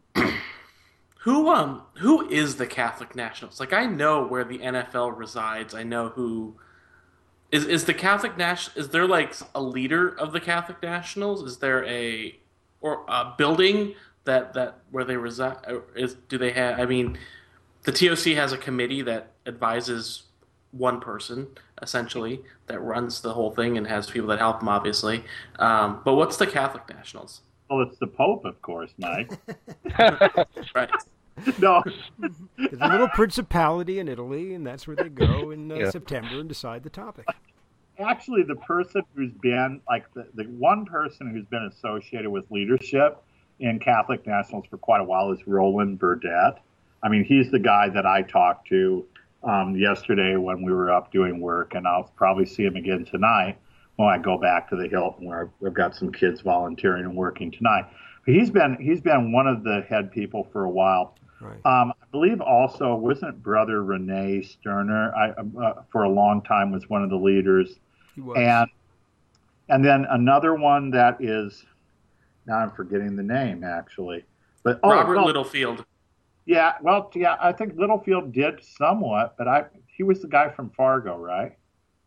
who um who is the Catholic Nationals? Like, I know where the N F L resides. I know who is is the Catholic National. Is there like a leader of the Catholic Nationals? Is there a or a building that that where they reside? Is do they have? I mean, the T O C has a committee that advises one person essentially that runs the whole thing and has people that help him, obviously. Um, but what's the Catholic Nationals? Well, it's the Pope, of course, Mike. Right. No. There's a little principality in Italy, and that's where they go in uh, Yeah. September and decide the topic. Actually, the person who's been, like, the, the one person who's been associated with leadership in Catholic Nationals for quite a while is Roland Burdett. I mean, he's the guy that I talked to um, yesterday when we were up doing work, and I'll probably see him again tonight when I go back to the Hilton, where I've got some kids volunteering and working tonight. But he's been he's been one of the head people for a while. Right. Um, I believe also, wasn't Brother Renee Sterner, I, uh, for a long time was one of the leaders. He was. And and then another one that is, now I'm forgetting the name actually. But oh, Robert no, Littlefield. yeah, well, yeah, I think Littlefield did somewhat, but I he was the guy from Fargo, right?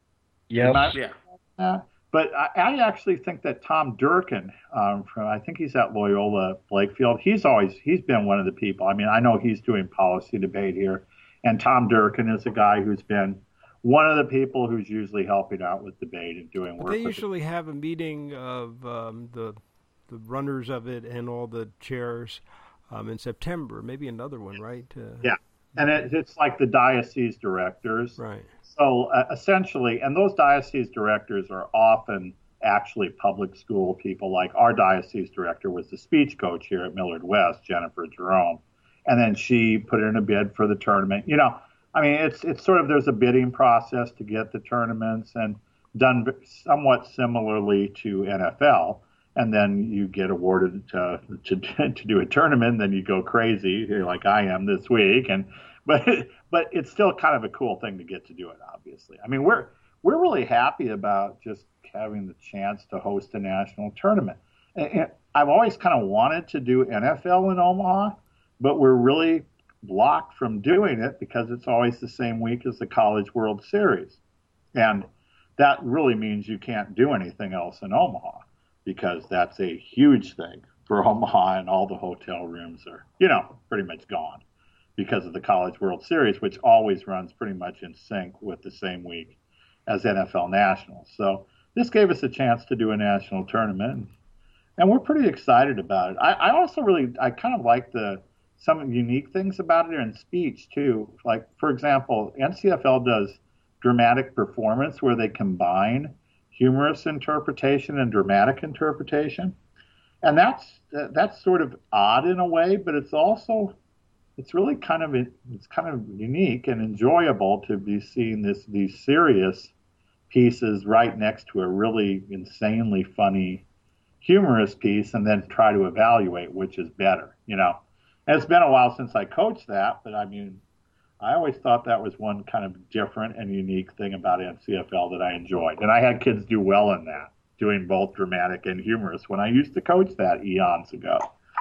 Yes. Am I- Yeah. Yeah. But I, I actually think that Tom Durkin, um, from I think he's at Loyola Blakefield. He's always he's been one of the people. I mean, I know he's doing policy debate here, and Tom Durkin is a guy who's been one of the people who's usually helping out with debate and doing But work. they with usually have a meeting of um, the the runners of it and all the chairs um, in September. Maybe another one, right? Uh, Yeah. And it, it's like the diocese directors. Right. So uh, essentially, and those diocese directors are often actually public school people. Like our diocese director was the speech coach here at Millard West, Jennifer Jerome, and then she put in a bid for the tournament. You know, I mean, it's it's sort of there's a bidding process to get the tournaments, and done somewhat similarly to N F L. And then you get awarded to to, to do a tournament, and then you go crazy like I am this week, and but but it's still kind of a cool thing to get to do it. Obviously, I mean we're we're really happy about just having the chance to host a national tournament. And I've always kind of wanted to do N F L in Omaha, but we're really blocked from doing it because it's always the same week as the College World Series, and that really means you can't do anything else in Omaha, because that's a huge thing for Omaha, and all the hotel rooms are, you know, pretty much gone because of the College World Series, which always runs pretty much in sync with the same week as N F L Nationals. So this gave us a chance to do a national tournament, and we're pretty excited about it. I, I also really, I kind of like the some unique things about it in speech too. Like, for example, N C F L does dramatic performance where they combine humorous interpretation and dramatic interpretation, and that's that's sort of odd in a way, but it's also it's really kind of it's kind of unique and enjoyable to be seeing this these serious pieces right next to a really insanely funny humorous piece, and then try to evaluate which is better. You know, and it's been a while since I coached that, but I mean, I always thought that was one kind of different and unique thing about N C F L that I enjoyed. And I had kids do well in that, doing both dramatic and humorous when I used to coach that eons ago.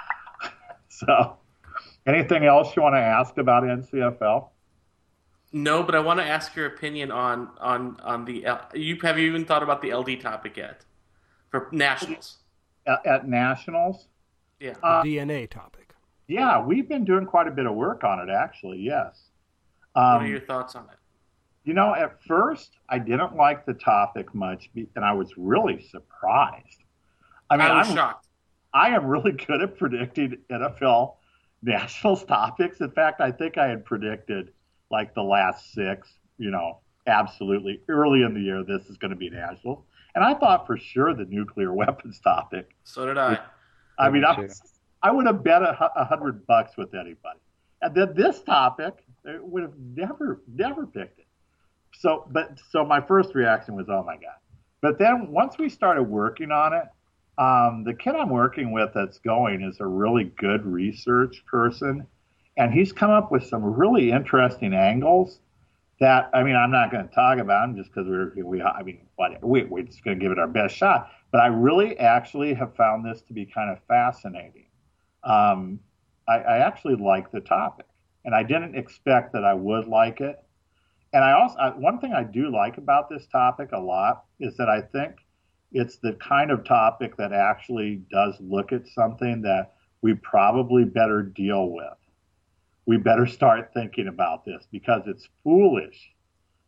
So, anything else you want to ask about N C F L? No, but I want to ask your opinion on on on the L- you have you even thought about the L D topic yet for nationals? At, at Nationals? Yeah. Uh, D N A topic. Yeah, we've been doing quite a bit of work on it, actually, yes. what Um, are your thoughts on it? You know, at first, I didn't like the topic much, be- and I was really surprised. I mean, I was I'm, shocked. I am really good at predicting N F L Nationals topics. In fact, I think I had predicted like the last six, you know, absolutely early in the year, this is going to be Nationals. And I thought for sure the nuclear weapons topic. So did I. I mean, Me I, too. was, I would have bet a, hu- a hundred bucks with anybody. And then this topic, I would have never, never picked it. So, but so my first reaction was, oh my God. But then once we started working on it, um, the kid I'm working with that's going is a really good research person. And he's come up with some really interesting angles that, I mean, I'm not going to talk about them just because we're, we, I mean, what, we, we're just going to give it our best shot. But I really actually have found this to be kind of fascinating. Um, I, I actually like the topic, and I didn't expect that I would like it. And I also, I, one thing I do like about this topic a lot is that I think it's the kind of topic that actually does look at something that we probably better deal with. We better start thinking about this because it's foolish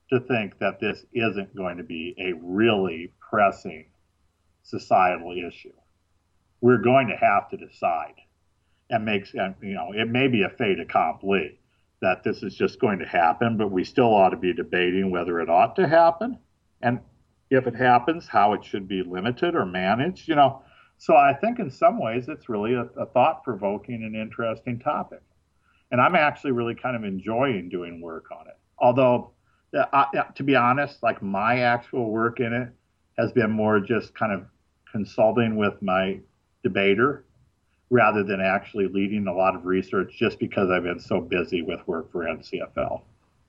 to think that this isn't going to be a really pressing societal issue. We're going to have to decide, and makes you know it may be a fait accompli that this is just going to happen, but we still ought to be debating whether it ought to happen, and if it happens, how it should be limited or managed. You know, so I think in some ways it's really a, a thought-provoking and interesting topic, and I'm actually really kind of enjoying doing work on it. Although, uh, to be honest, like my actual work in it has been more just kind of consulting with my debater rather than actually leading a lot of research, just because I've been so busy with work for N C F L.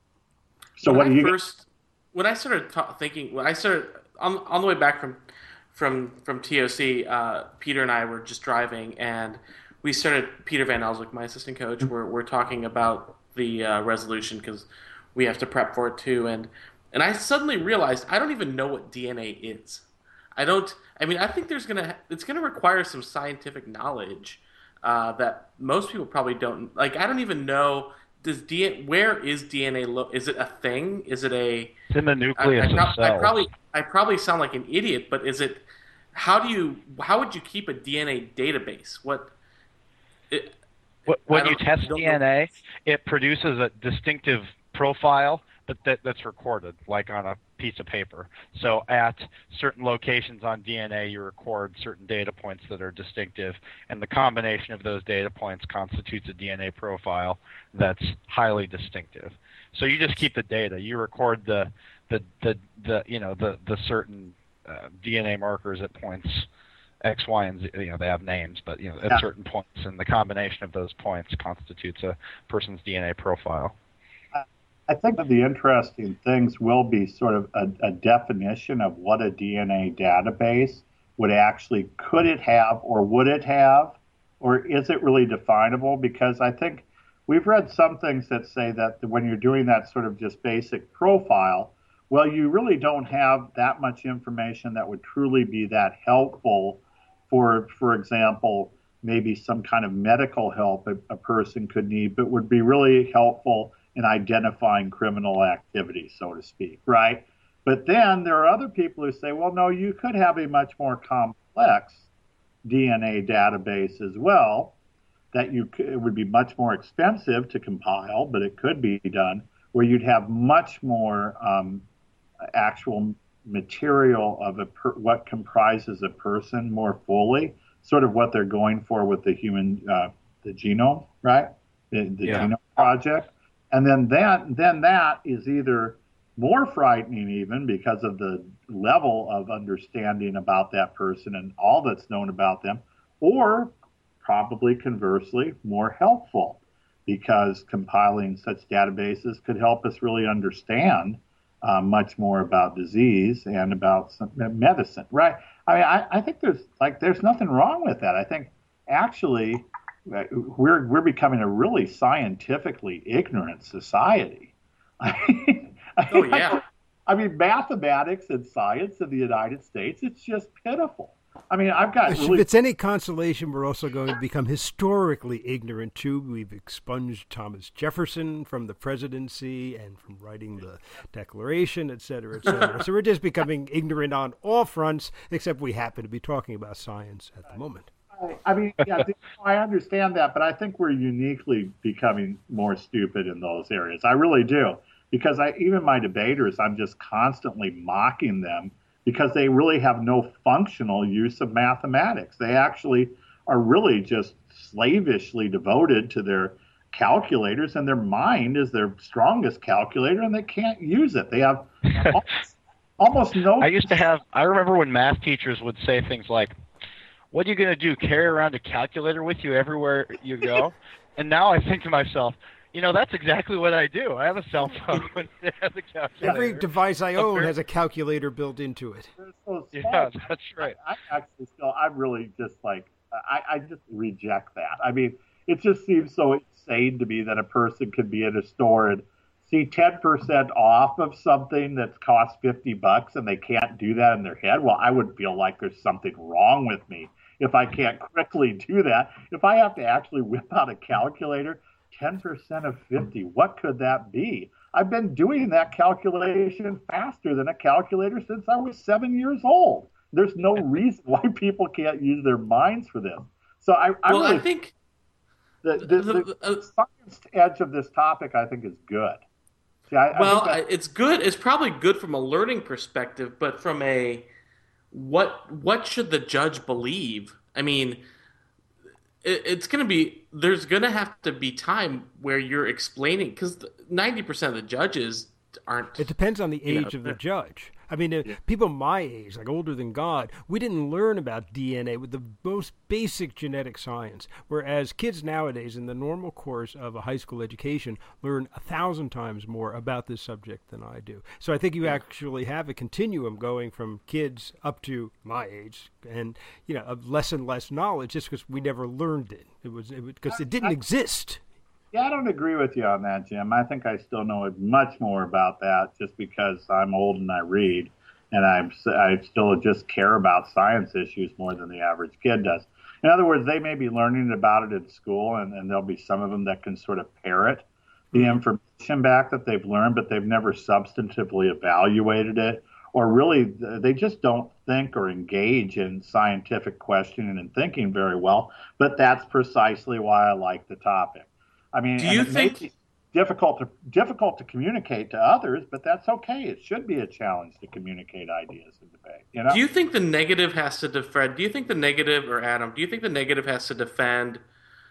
So when what I do you first when I started ta- thinking when I started on on the way back from from from T O C, uh, Peter and I were just driving, and we started. Peter Van Elswick, my assistant coach, we're we're talking about the uh, resolution because we have to prep for it too, and and I suddenly realized I don't even know what D N A is. I don't. I mean, I think there's gonna. It's gonna require some scientific knowledge uh, that most people probably don't. Like, I don't even know. Does D N A? Where is D N A? Lo- is it a thing? Is it a? It's in the nucleus I, I, of cells. I probably. I probably sound like an idiot, but is it? How do you? How would you keep a D N A database? What? It, when you test D N A, know. It produces a distinctive profile, but that, that's recorded, like on a piece of paper. So at certain locations on D N A, you record certain data points that are distinctive, and the combination of those data points constitutes a D N A profile that's highly distinctive. So you just keep the data. You record the the the, the you know the the certain uh, D N A markers at points X, Y, and Z. You know, they have names, but you know at yeah. certain points, and the combination of those points constitutes a person's D N A profile. I think that the interesting things will be sort of a, a definition of what a D N A database would actually, could it have or would it have, or is it really definable? Because I think we've read some things that say that when you're doing that sort of just basic profile, well, you really don't have that much information that would truly be that helpful for, for example, maybe some kind of medical help a, a person could need, but would be really helpful in identifying criminal activity, so to speak, right? But then there are other people who say, well, no, you could have a much more complex D N A database as well, that you could, it would be much more expensive to compile, but it could be done, where you'd have much more um, actual material of a per, what comprises a person more fully, sort of what they're going for with the human, uh, the genome, right? The, the yeah. Genome Project. And then that, then that is either more frightening even because of the level of understanding about that person and all that's known about them, or probably conversely more helpful because compiling such databases could help us really understand uh, much more about disease and about some medicine, right? I mean, I, I think there's like there's nothing wrong with that. I think actually we're we're becoming a really scientifically ignorant society. I mean, oh yeah. I mean, mathematics and science in the United States, it's just pitiful. I mean, I've got If really... it's any consolation, we're also going to become historically ignorant, too. We've expunged Thomas Jefferson from the presidency and from writing the Declaration, et cetera, et cetera. So we're just becoming ignorant on all fronts, except we happen to be talking about science at the moment. I mean, yeah, I understand that, but I think we're uniquely becoming more stupid in those areas. I really do. Because I, even my debaters, I'm just constantly mocking them because they really have no functional use of mathematics. They actually are really just slavishly devoted to their calculators, and their mind is their strongest calculator, and they can't use it. They have almost, almost no... I used to have... I remember when math teachers would say things like, what are you going to do, carry around a calculator with you everywhere you go? And now I think to myself... You know, that's exactly what I do. I have a cell phone that has a calculator. Every device I own has a calculator built into it. So yeah, that's right. I, I actually still, I'm really just like, I, I just reject that. I mean, it just seems so insane to me that a person could be in a store and see ten percent off of something that's cost fifty bucks and they can't do that in their head. Well, I would feel like there's something wrong with me if I can't quickly do that. If I have to actually whip out a calculator, ten percent of fifty, what could that be? I've been doing that calculation faster than a calculator since I was seven years old. There's no reason why people can't use their minds for this. So I, I well, really I think the, the, the, the uh, science edge of this topic, I think, is good. See, I, well, I think it's good. It's probably good from a learning perspective, but from a what what should the judge believe? I mean, it, it's going to be there's going to have to be time where you're explaining because ninety percent of the judges aren't. It depends on the age know, of the judge. I mean, uh, yeah. people my age, like older than God, we didn't learn about D N A with the most basic genetic science, whereas kids nowadays in the normal course of a high school education learn a thousand times more about this subject than I do. So I think you yeah. actually have a continuum going from kids up to my age and, you know, of less and less knowledge just because we never learned it. It was because it, it didn't I, exist. Yeah, I don't agree with you on that, Jim. I think I still know much more about that just because I'm old and I read, and I'm, I still just care about science issues more than the average kid does. In other words, they may be learning about it at school, and, and there'll be some of them that can sort of parrot the information back that they've learned, but they've never substantively evaluated it, or really they just don't think or engage in scientific questioning and thinking very well. But that's precisely why I like the topic. I mean, do you it think may be difficult to difficult to communicate to others, but that's okay. It should be a challenge to communicate ideas and debate. You know? Do you think the negative has to defend? Do you think the negative, or Adam? Do you think the negative has to defend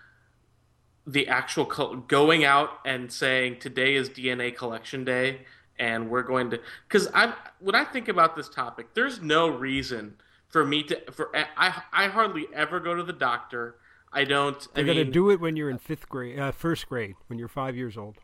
the actual co- going out and saying today is D N A collection day, and we're going to? Because I'm when I think about this topic, there's no reason for me to for I I hardly ever go to the doctor. I don't. They're I going to mean, do it when you're in fifth grade, uh, first grade, when you're five years old.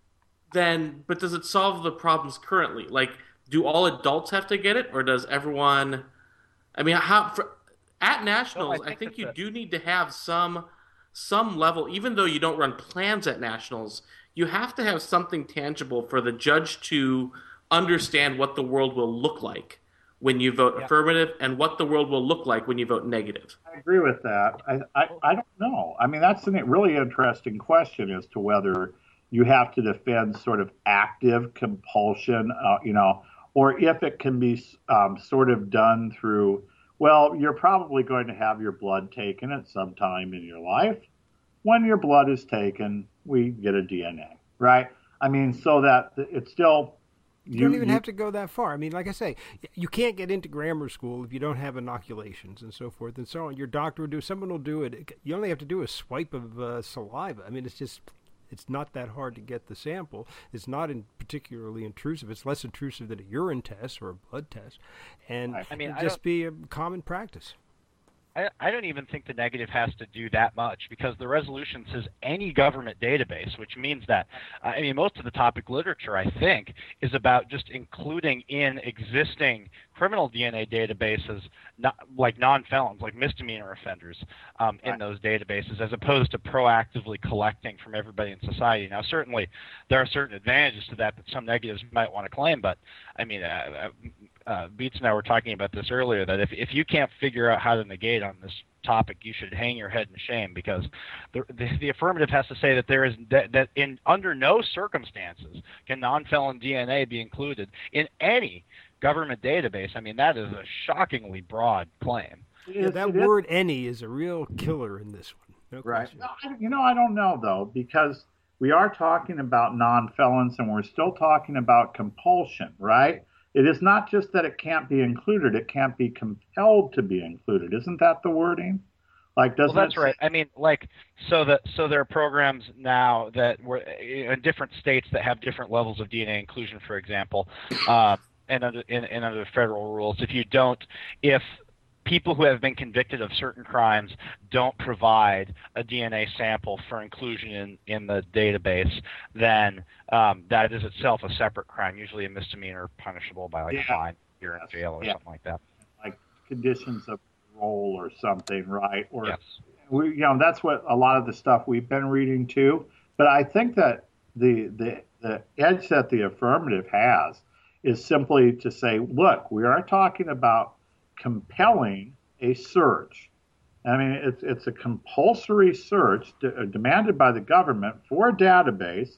Then, but does it solve the problems currently? Like, do all adults have to get it, or does everyone? I mean, how for, at nationals? Well, I think, I think you the... do need to have some some level, even though you don't run plans at nationals. You have to have something tangible for the judge to understand what the world will look like when you vote yeah. affirmative, and what the world will look like when you vote negative. I agree with that. I, I, I don't know. I mean, that's a really interesting question as to whether you have to defend sort of active compulsion, uh, you know, or if it can be um, sort of done through, well, you're probably going to have your blood taken at some time in your life. When your blood is taken, we get a D N A, right? I mean, so that it's still... You, you don't even you, have to go that far. I mean, like I say, you can't get into grammar school if you don't have inoculations and so forth and so on. Your doctor will do, someone will do it. You only have to do a swipe of uh, saliva. I mean, it's just, it's not that hard to get the sample. It's not in particularly intrusive. It's less intrusive than a urine test or a blood test. And I mean, it'd just be a common practice. I, I don't even think the negative has to do that much because the resolution says any government database, which means that, I mean, most of the topic literature, I think, is about just including in existing criminal D N A databases, not, like non-felons, like misdemeanor offenders um, in those databases, as opposed to proactively collecting from everybody in society. Now, certainly, there are certain advantages to that that some negatives might want to claim, but, I mean, uh, uh, Beats and I were talking about this earlier, that if, if you can't figure out how to negate on this topic, you should hang your head in shame, because the, the, the affirmative has to say that there is that, that in under no circumstances can non-felon D N A be included in any government database. I mean, that is a shockingly broad claim. Yeah, that word "any" is a real killer in this one. No right. No, I, you know, I don't know, though, because we are talking about non-felons and we're still talking about compulsion, right? It is not just that it can't be included, it can't be compelled to be included. Isn't that the wording? Like, doesn't well, that's it... right. I mean, like, so that so there are programs now that were in different states that have different levels of D N A inclusion, for example, uh, and under in, and under federal rules. If you don't, if people who have been convicted of certain crimes don't provide a D N A sample for inclusion in, in the database, then um, that is itself a separate crime, usually a misdemeanor punishable by like yeah. a fine, you're in jail or yeah. something like that. Like conditions of parole or something, right? Or yes. we, you know, that's what a lot of the stuff we've been reading too. But I think that the the the edge that the affirmative has is simply to say, look, we are talking about compelling a search. I mean, it's it's a compulsory search de- demanded by the government for a database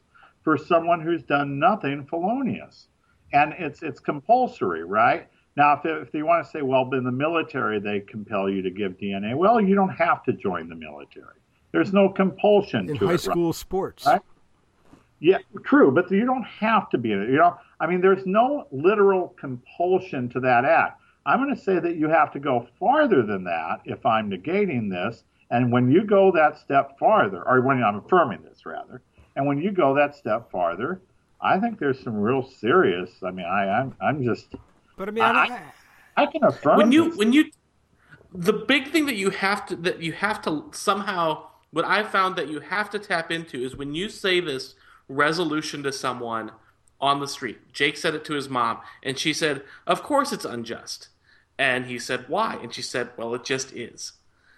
for someone who's done nothing felonious. And it's it's compulsory, right? Now, if, if you want to say, well, in the military, they compel you to give D N A, well, you don't have to join the military. There's no compulsion in to high it, school right? sports. Right? Yeah, true, but you don't have to be in it. You know, I mean, there's no literal compulsion to that act. I'm going to say that you have to go farther than that if I'm negating this. And when you go that step farther, or when I'm affirming this, rather, and when you go that step farther, I think there's some real serious. I mean, I, I'm, I'm just. But I mean, I, I, I can affirm when you this. when you the big thing that you have to that you have to somehow what I found that you have to tap into is when you say this resolution to someone on the street. Jake said it to his mom, and she said, "Of course it's unjust." And he said, "Why?" And she said, "Well, it just is."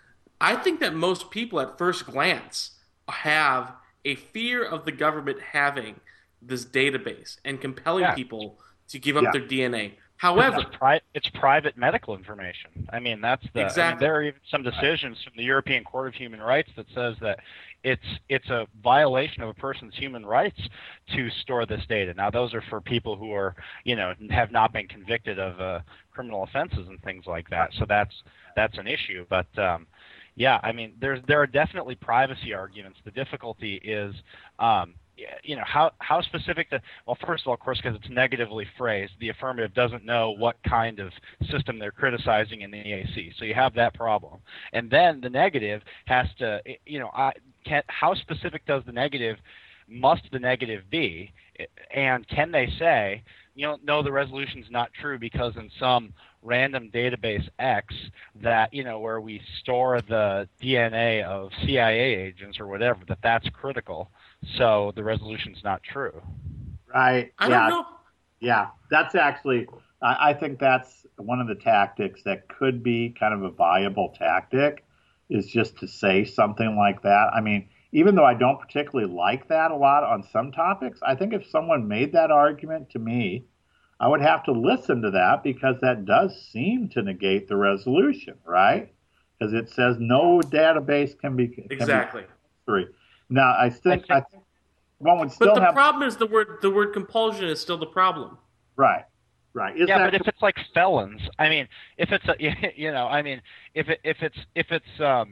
I think that most people at first glance have a fear of the government having this database and compelling Yeah. people to give up Yeah. their D N A. However, It's, pri- it's private medical information. I mean, that's the. I mean, Exactly. there are even some decisions from the European Court of Human Rights that says that it's it's a violation of a person's human rights to store this data. Now, those are for people who are, you know, have not been convicted of uh, criminal offenses and things like that. So that's that's an issue. But um, yeah, I mean, there's there are definitely privacy arguments. The difficulty is. Um, you know, how how specific the well, first of all, of course, because it's negatively phrased, the affirmative doesn't know what kind of system they're criticizing in the E A C. So you have that problem. And then the negative has to, you know, I, can, how specific does the negative, must the negative be? And can they say, you know, no, the resolution's not true because in some random database X that, you know, where we store the D N A of C I A agents or whatever, that that's critical. So the resolution's not true. Right. I yeah. don't know. Yeah. That's actually, I, I think that's one of the tactics that could be kind of a viable tactic is just to say something like that. I mean, even though I don't particularly like that a lot on some topics, I think if someone made that argument to me, I would have to listen to that because that does seem to negate the resolution, right? Because it says no database can be can Exactly. Be free. Now, I think I think one would But still the have problem is the word the word compulsion is still the problem. right, right. Is yeah, that, but if it's like felons, I mean, if it's a, you know, I mean, if it, if it's if it's um,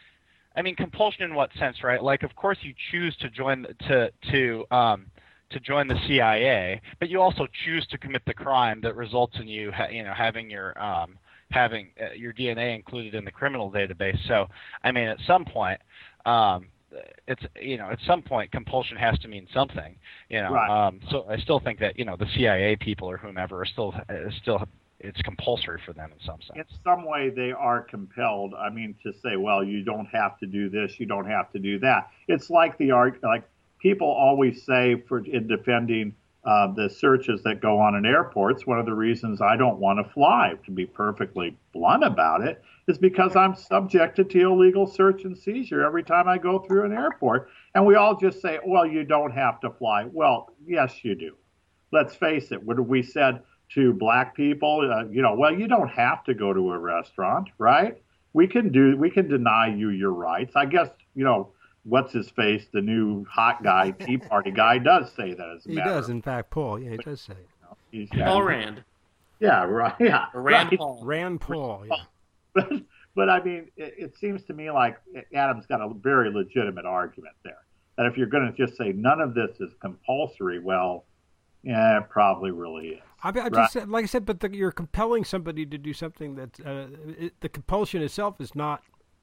I mean, compulsion in what sense, right? Like, of course, you choose to join to to um, to join the C I A, but you also choose to commit the crime that results in you, ha- you know, having your um, having uh, your D N A included in the criminal database. So, I mean, at some point, um, it's you know, at some point, compulsion has to mean something. You know, Right. um, so I still think that you know the C I A people or whomever are still uh, still it's compulsory for them in some sense. in some way they are compelled. I mean, to say, well, you don't have to do this, you don't have to do that. It's like the arg like people always say for in defending uh, the searches that go on in airports. One of the reasons I don't want to fly, to be perfectly blunt about it, is because I'm subjected to illegal search and seizure every time I go through an airport. And we all just say, well, you don't have to fly. Well, yes, you do. Let's face it. What we said to black people, uh, you know, well, you don't have to go to a restaurant, right? We can do, we can deny you your rights. I guess, you know, what's his face, the new hot guy, Tea Party guy, does say that as a He matter does, of, in fact, Paul. Yeah, he does say it. he's, Paul Rand. yeah, right, yeah, Or Rand right. Paul. Rand Paul. Yeah. But, but I mean, it, it seems to me like Adam's got a very legitimate argument there. That if you're going to just say none of this is compulsory, well, yeah, it probably really is. I, I just Right. said, like I said, but the, you're compelling somebody to do something that uh, it, the compulsion itself is not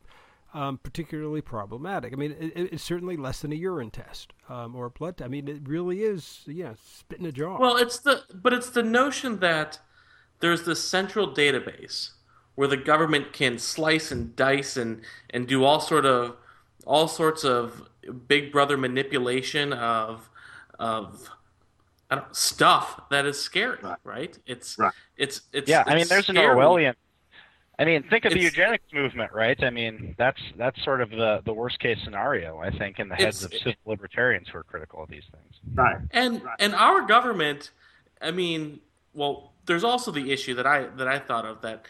um, particularly problematic. I mean, it, it's certainly less than a urine test um, or a blood test. I mean, it really is, yeah, spit in a jar. Well, it's the but it's the notion that there's this central database where the government can slice and dice and, and do all sort of all sorts of big brother manipulation of of I don't, stuff that is scary, right? Right. It's Right. it's it's Yeah, I it's mean, there's an scary. Orwellian. I mean, think of the It's- eugenics movement, right? I mean, that's that's sort of the, the worst case scenario, I think, in the heads It's- of civil libertarians who are critical of these things. Right. And Right. and our government, I mean, well, there's also the issue that I that I thought of that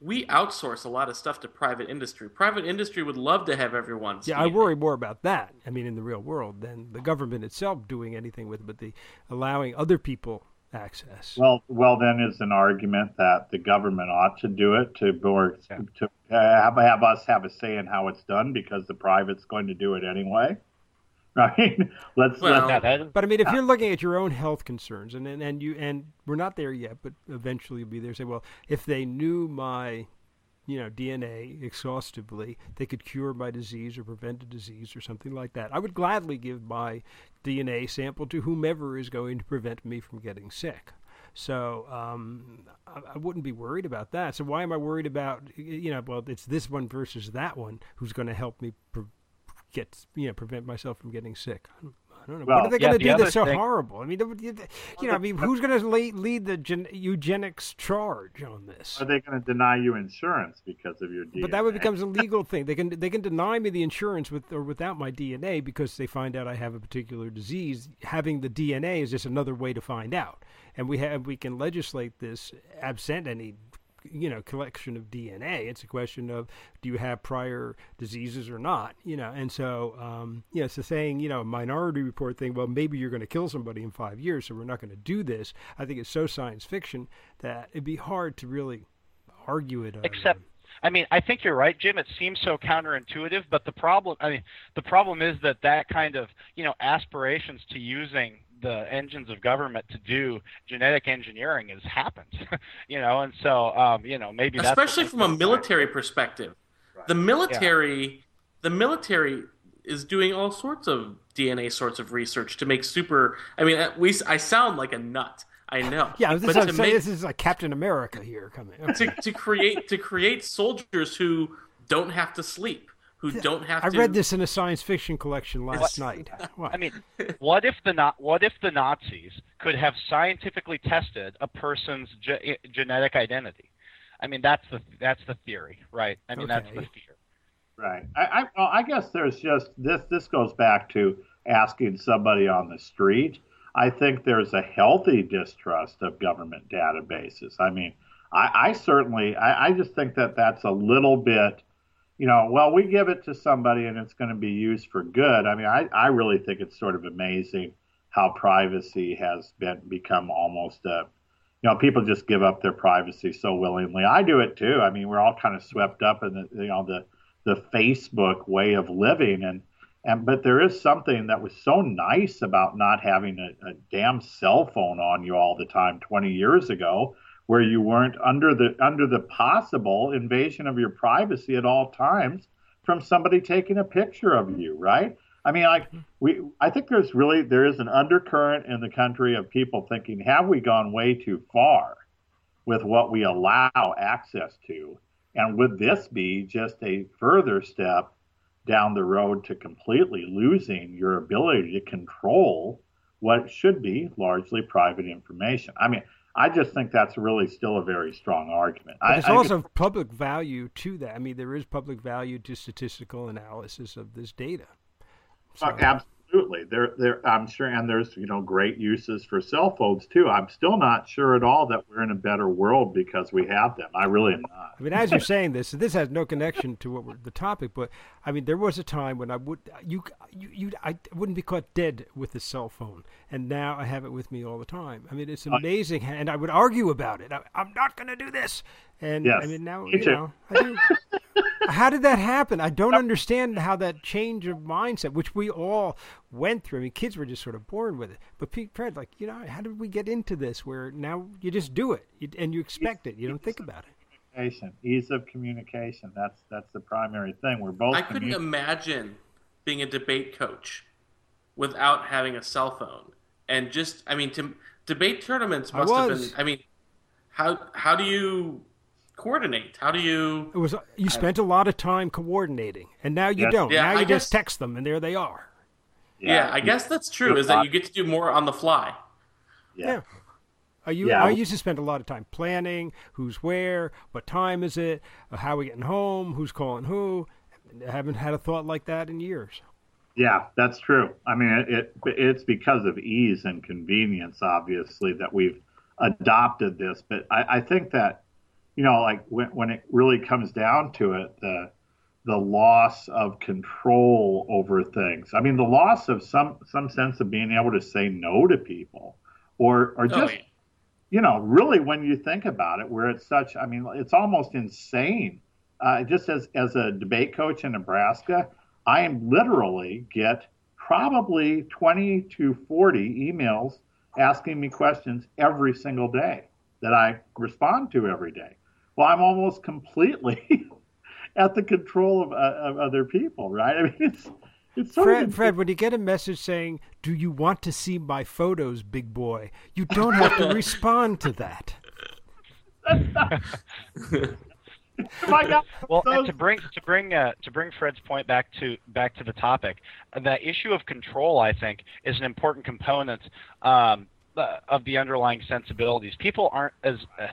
we outsource a lot of stuff to private industry. Private industry would love to have everyone's Yeah, D N A. I worry more about that. I mean, in the real world, than the government itself doing anything with it, but the allowing other people access. Well, well, then is an argument that the government ought to do it to or Yeah. to have, have us have a say in how it's done because the private's going to do it anyway, right? let's Well, let's Yeah, that is, But I mean, if you're looking at your own health concerns, and and, and you and we're not there yet, but eventually you'll be there. Say, well, if they knew my, you know, D N A exhaustively, they could cure my disease or prevent a disease or something like that. I would gladly give my D N A sample to whomever is going to prevent me from getting sick. So um, I, I wouldn't be worried about that. So why am I worried about, you know, well, it's this one versus that one who's going to help me pre- get, you know, prevent myself from getting sick? I don't, I don't know. Well, what are they yeah, going to the do other that's so thing- horrible? I mean, you know, I mean, who's going to lead, lead the gen- eugenics charge on this? Are they going to deny you insurance because of your D N A? But that would becomes a legal thing. They can they can deny me the insurance with or without my D N A because they find out I have a particular disease. Having the D N A is just another way to find out, and we have we can legislate this absent any, you know, collection of D N A. It's a question of do you have prior diseases or not, you know. And so, um, you know, so saying, you know, a Minority Report thing, well, maybe you're going to kill somebody in five years, so we're not going to do this. I think it's so science fiction that it'd be hard to really argue it. on, except um, I mean, I think you're right, Jim. It seems so counterintuitive, but the problem, I mean, the problem is that that kind of, you know, aspirations to using the engines of government to do genetic engineering has happened, you know, and so, um, you know, maybe that's Especially what from a makes it military perspective. Right. The military, the military is doing all sorts of D N A sorts of research to make super. I mean, we. I sound like a nut. I know. Yeah, this, but is, to I'm saying make, this is like Captain America here coming. to, to create to create soldiers who don't have to sleep, who don't have I to. read this in a science fiction collection last night. What? I mean, what if the Na- what if the Nazis could have scientifically tested a person's ge- genetic identity? I mean, that's the that's the theory, right? I mean, that's the Okay. fear. Right. I, I, well, I guess there's just this. This goes back to asking somebody on the street. I think there's a healthy distrust of government databases. I mean, I, I certainly, I, I just think that that's a little bit, you know, well, we give it to somebody and it's going to be used for good. I mean, I, I really think it's sort of amazing how privacy has been become almost a, you know, people just give up their privacy so willingly. I do it too. I mean, we're all kind of swept up in the, you know, the the Facebook way of living, and and but there is something that was so nice about not having a, a damn cell phone on you all the time twenty years ago, where you weren't under the under the possible invasion of your privacy at all times from somebody taking a picture of you, right? I mean, like we, I think there's really there is an undercurrent in the country of people thinking, have we gone way too far with what we allow access to? And would this be just a further step down the road to completely losing your ability to control what should be largely private information? I mean, I just think that's really still a very strong argument. But I, there's I also just, public value to that. I mean, there is public value to statistical analysis of this data. So, absolutely. There, there. I'm sure, and there's you know great uses for cell phones too. I'm still not sure at all that we're in a better world because we have them. I really am not. I mean, as you're saying this, this has no connection to what we're, the topic, but I mean, there was a time when I would you you, you I wouldn't be caught dead with a cell phone, and now I have it with me all the time. I mean, it's amazing, and I would argue about it. I, I'm not going to do this, and Yes, I mean now me you too. know. I do, how did that happen? I don't understand how that change of mindset, which we all went through. I mean, kids were just sort of born with it. But Pete Fred, like, you know, how did we get into this where now you just do it you, and you expect it? You don't think about it. Communication, ease of communication. That's that's the primary thing. We're both. I couldn't communi- imagine being a debate coach without having a cell phone. And just, I mean, to, debate tournaments I must have was. been. I mean, how how do you coordinate? How do you? It was you spent a lot of time coordinating, and now you Yes. don't. Yeah, now I you just guess- text them, and there they are. Yeah, I guess that's true. Is that you get to do more on the fly. Yeah. Yeah. I, u- Yeah. I used to spend a lot of time planning who's where, what time is it, uh, how we getting home, who's calling who. I haven't had a thought like that in years. Yeah, that's true. I mean, it, it it's because of ease and convenience, obviously, that we've adopted this. But I, I think that you know, like when when it really comes down to it, the the loss of control over things. I mean, the loss of some some sense of being able to say no to people, or or Oh, just yeah. you know, really when you think about it, where it's such, I mean, it's almost insane. Uh, just as as a debate coach in Nebraska, I am literally get probably twenty to forty emails asking me questions every single day that I respond to every day. Well, I'm almost completely at the control of, uh, of other people, right? I mean, it's it's sort Fred, of Fred, when you get a message saying, "Do you want to see my photos, big boy?" you don't have to respond to that. my God, Well, those- and to bring to bring uh, to bring Fred's point back to back to the topic, the issue of control, I think, is an important component um, uh, of the underlying sensibilities. People aren't as uh,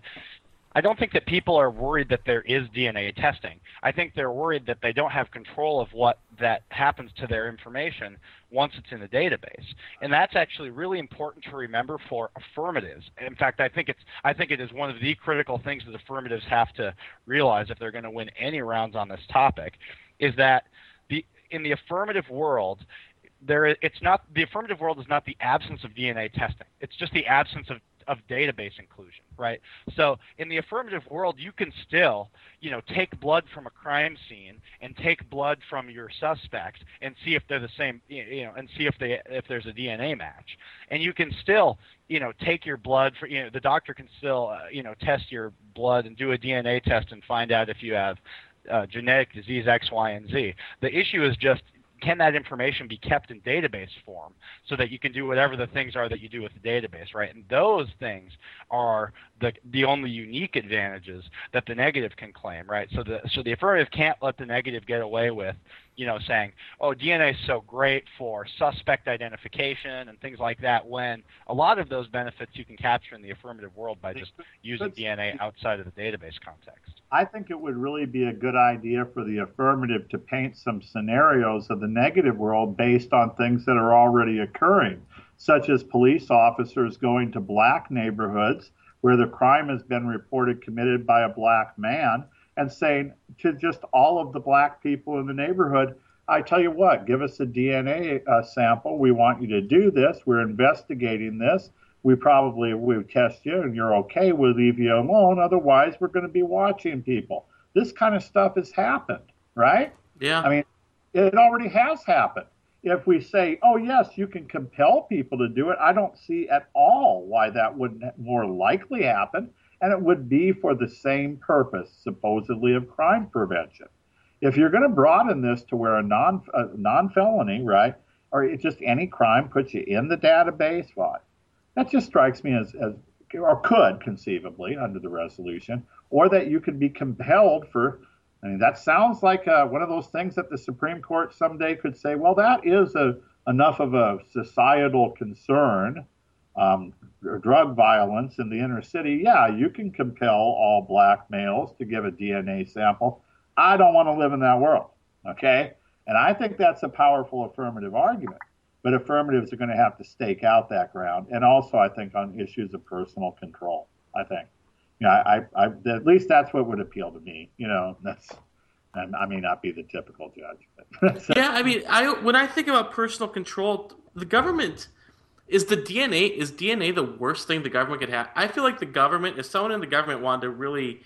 I don't think that people are worried that there is D N A testing. I think they're worried that they don't have control of what that happens to their information once it's in the database. And that's actually really important to remember for affirmatives. In fact, I think it's I think it is one of the critical things that affirmatives have to realize if they're going to win any rounds on this topic, is that the in the affirmative world, there is, it's not the affirmative world is not the absence of D N A testing. It's just the absence of of database inclusion, right? So in the affirmative world, you can still, you know, take blood from a crime scene and take blood from your suspect and see if they're the same, you know, and see if they if there's a D N A match. And you can still, you know, take your blood for, you know, the doctor can still, uh, you know, test your blood and do a D N A test and find out if you have uh, genetic disease X, Y, and Z. The issue is just, can that information be kept in database form so that you can do whatever the things are that you do with the database, right? And those things are the the only unique advantages that the negative can claim, right? So the so the affirmative can't let the negative get away with, you know, saying, oh, D N A is so great for suspect identification and things like that, when a lot of those benefits you can capture in the affirmative world by just using D N A outside of the database context. I think it would really be a good idea for the affirmative to paint some scenarios of the negative world based on things that are already occurring, such as police officers going to black neighborhoods where the crime has been reported committed by a black man and saying to just all of the black people in the neighborhood, I tell you what, give us a D N A uh, sample. We want you to do this. We're investigating this. We probably we test you and you're okay, we'll leave you alone. Otherwise, we're going to be watching people. This kind of stuff has happened, right? Yeah. I mean, it already has happened. If we say, oh, yes, you can compel people to do it, I don't see at all why that wouldn't more likely happen. And it would be for the same purpose, supposedly, of crime prevention. If you're going to broaden this to where a non a non-felony, right, or it just any crime puts you in the database, well, that just strikes me as, as, or could conceivably under the resolution, or that you could be compelled for, I mean, that sounds like uh, one of those things that the Supreme Court someday could say, well, that is a, enough of a societal concern, um, drug violence in the inner city. Yeah, you can compel all black males to give a D N A sample. I don't want to live in that world, okay? And I think that's a powerful affirmative argument. But affirmatives are going to have to stake out that ground, and also I think on issues of personal control. I think, you know, I, I, I at least that's what would appeal to me. You know, that's, and I may not be the typical judge, but Yeah, I mean, I when I think about personal control, the government is the D N A is D N A the worst thing the government could have. I feel like the government, if someone in the government wanted to really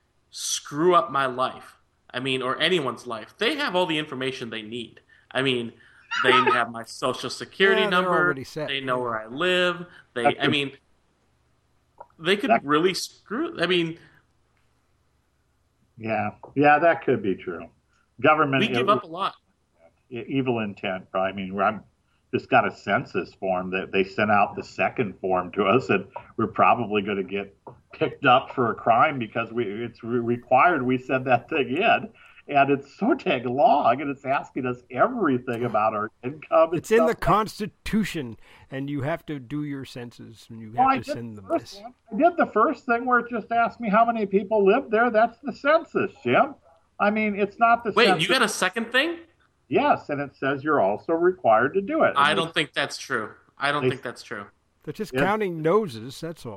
screw up my life, I mean, or anyone's life, they have all the information they need. I mean. They have my social security Yeah, they're number. already set. They know where I live. They, I mean, they could really screw. I mean, yeah, yeah, that could be true. Government, we give it, up a lot. Evil intent, probably. I mean, I'm just got a census form that they sent out the second form to us, and we're probably going to get picked up for a crime because we it's re- required we send that thing in. And it's so dang long, and it's asking us everything about our income. It's in the Constitution, and you have to do your census, and you have well, to send them this. One. I did the first thing where it just asked me how many people live there. That's the census, Jim. I mean, it's not the Wait, census. you got a second thing? Yes, and it says you're also required to do it. I don't think that's true. I don't they, think that's true. They're just yeah. counting noses, that's all.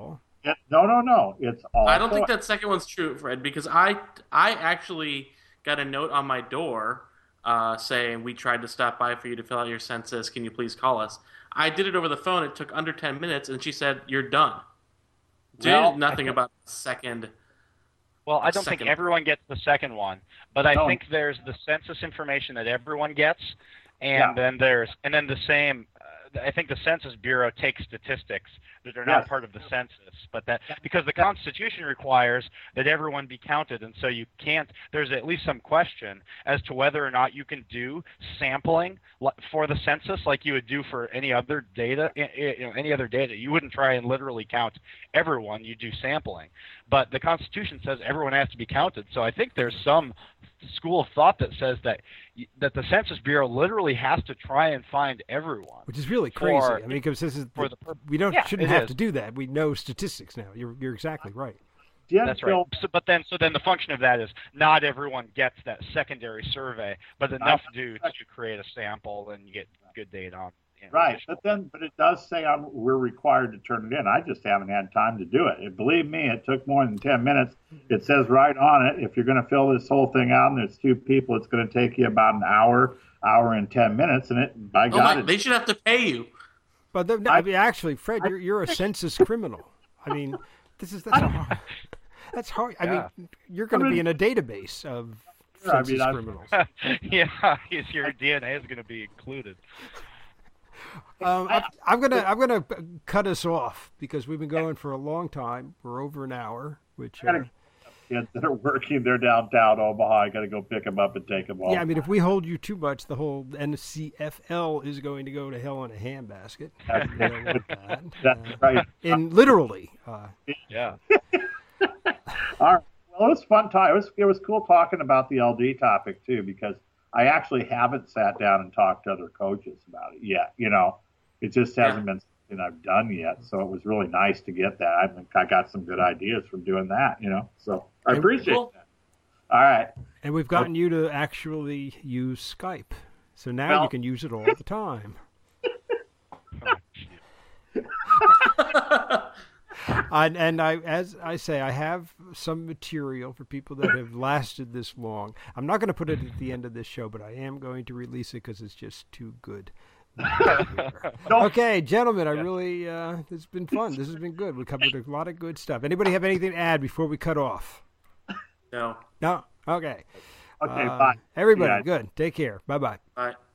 It, no, no, no. It's all. I don't think toys. that second one's true, Fred, because I I actually got a note on my door uh, saying we tried to stop by for you to fill out your census. Can you please call us? I did it over the phone. It took under ten minutes, and she said you're done. Did Well, nothing about the second. Well, I don't second think one. everyone gets the second one, but I No. think there's the census information that everyone gets, and Yeah. then there's and then the same. Uh, I think the Census Bureau takes statistics that are not Yes. part of the census, but that because the Constitution requires that everyone be counted, and so you can't. There's at least some question as to whether or not you can do sampling li- for the census like you would do for any other data. i- i- You know, any other data. You wouldn't try and literally count everyone. You do sampling, but the Constitution says everyone has to be counted. So I think there's some school of thought that says that y- that the Census Bureau literally has to try and find everyone. Which is really crazy. For- I mean, because this is for the, the pur- we don't Yeah, shouldn't it have is. to do that. We know statistics now. You're you're exactly right. Did That's Bill- right. So, but then, so then the function of that is not everyone gets that secondary survey, but enough do to create a sample and you get good data on. You know, Right, additional- but then, but it does say I'm, we're required to turn it in. I just haven't had time to do it. And believe me, it took more than ten minutes. It says right on it, if you're going to fill this whole thing out and there's two people, it's going to take you about an hour, hour and ten minutes. And it, by Oh God, my, it, they should have to pay you. But the, no, I I- mean, actually, Fred, you're you're a census criminal. I mean, this is that's a hard, that's hard. I Yeah. mean, you're going to be in a database of Yeah, I mean, census I- criminals. yeah, yes, your D N A is going to be included. Um, I'm, I'm gonna I'm gonna cut us off because we've been going for a long time. We're over an hour, which uh, kids that are working, they're downtown Omaha. I got to go pick them up and take them home. yeah. I mean, if we hold you too much, the whole N C F L is going to go to hell in a handbasket. That's, We don't want that. that's Uh, right. and literally, uh, Yeah. All right. Well, it was fun time. It was it was cool talking about the L D topic too, because I actually haven't sat down and talked to other coaches about it yet. You know, it just hasn't been something I've done yet. So it was really nice to get that. I think I got some good ideas from doing that. You know, so I And- appreciate Cool. that. All right. and we've gotten you to actually use Skype, so now you Well- can use it all the time. And, and I, as I say, I have some material for people that have lasted this long. I'm not going to put it at the end of this show, but I am going to release it because it's just too good. Okay, gentlemen, I really, uh, it's been fun. This has been good. We covered a lot of good stuff. Anybody have anything to add before we cut off? No. No? Okay. Okay. Uh, bye. Everybody, Yeah. good. Take care. Bye-bye. All right.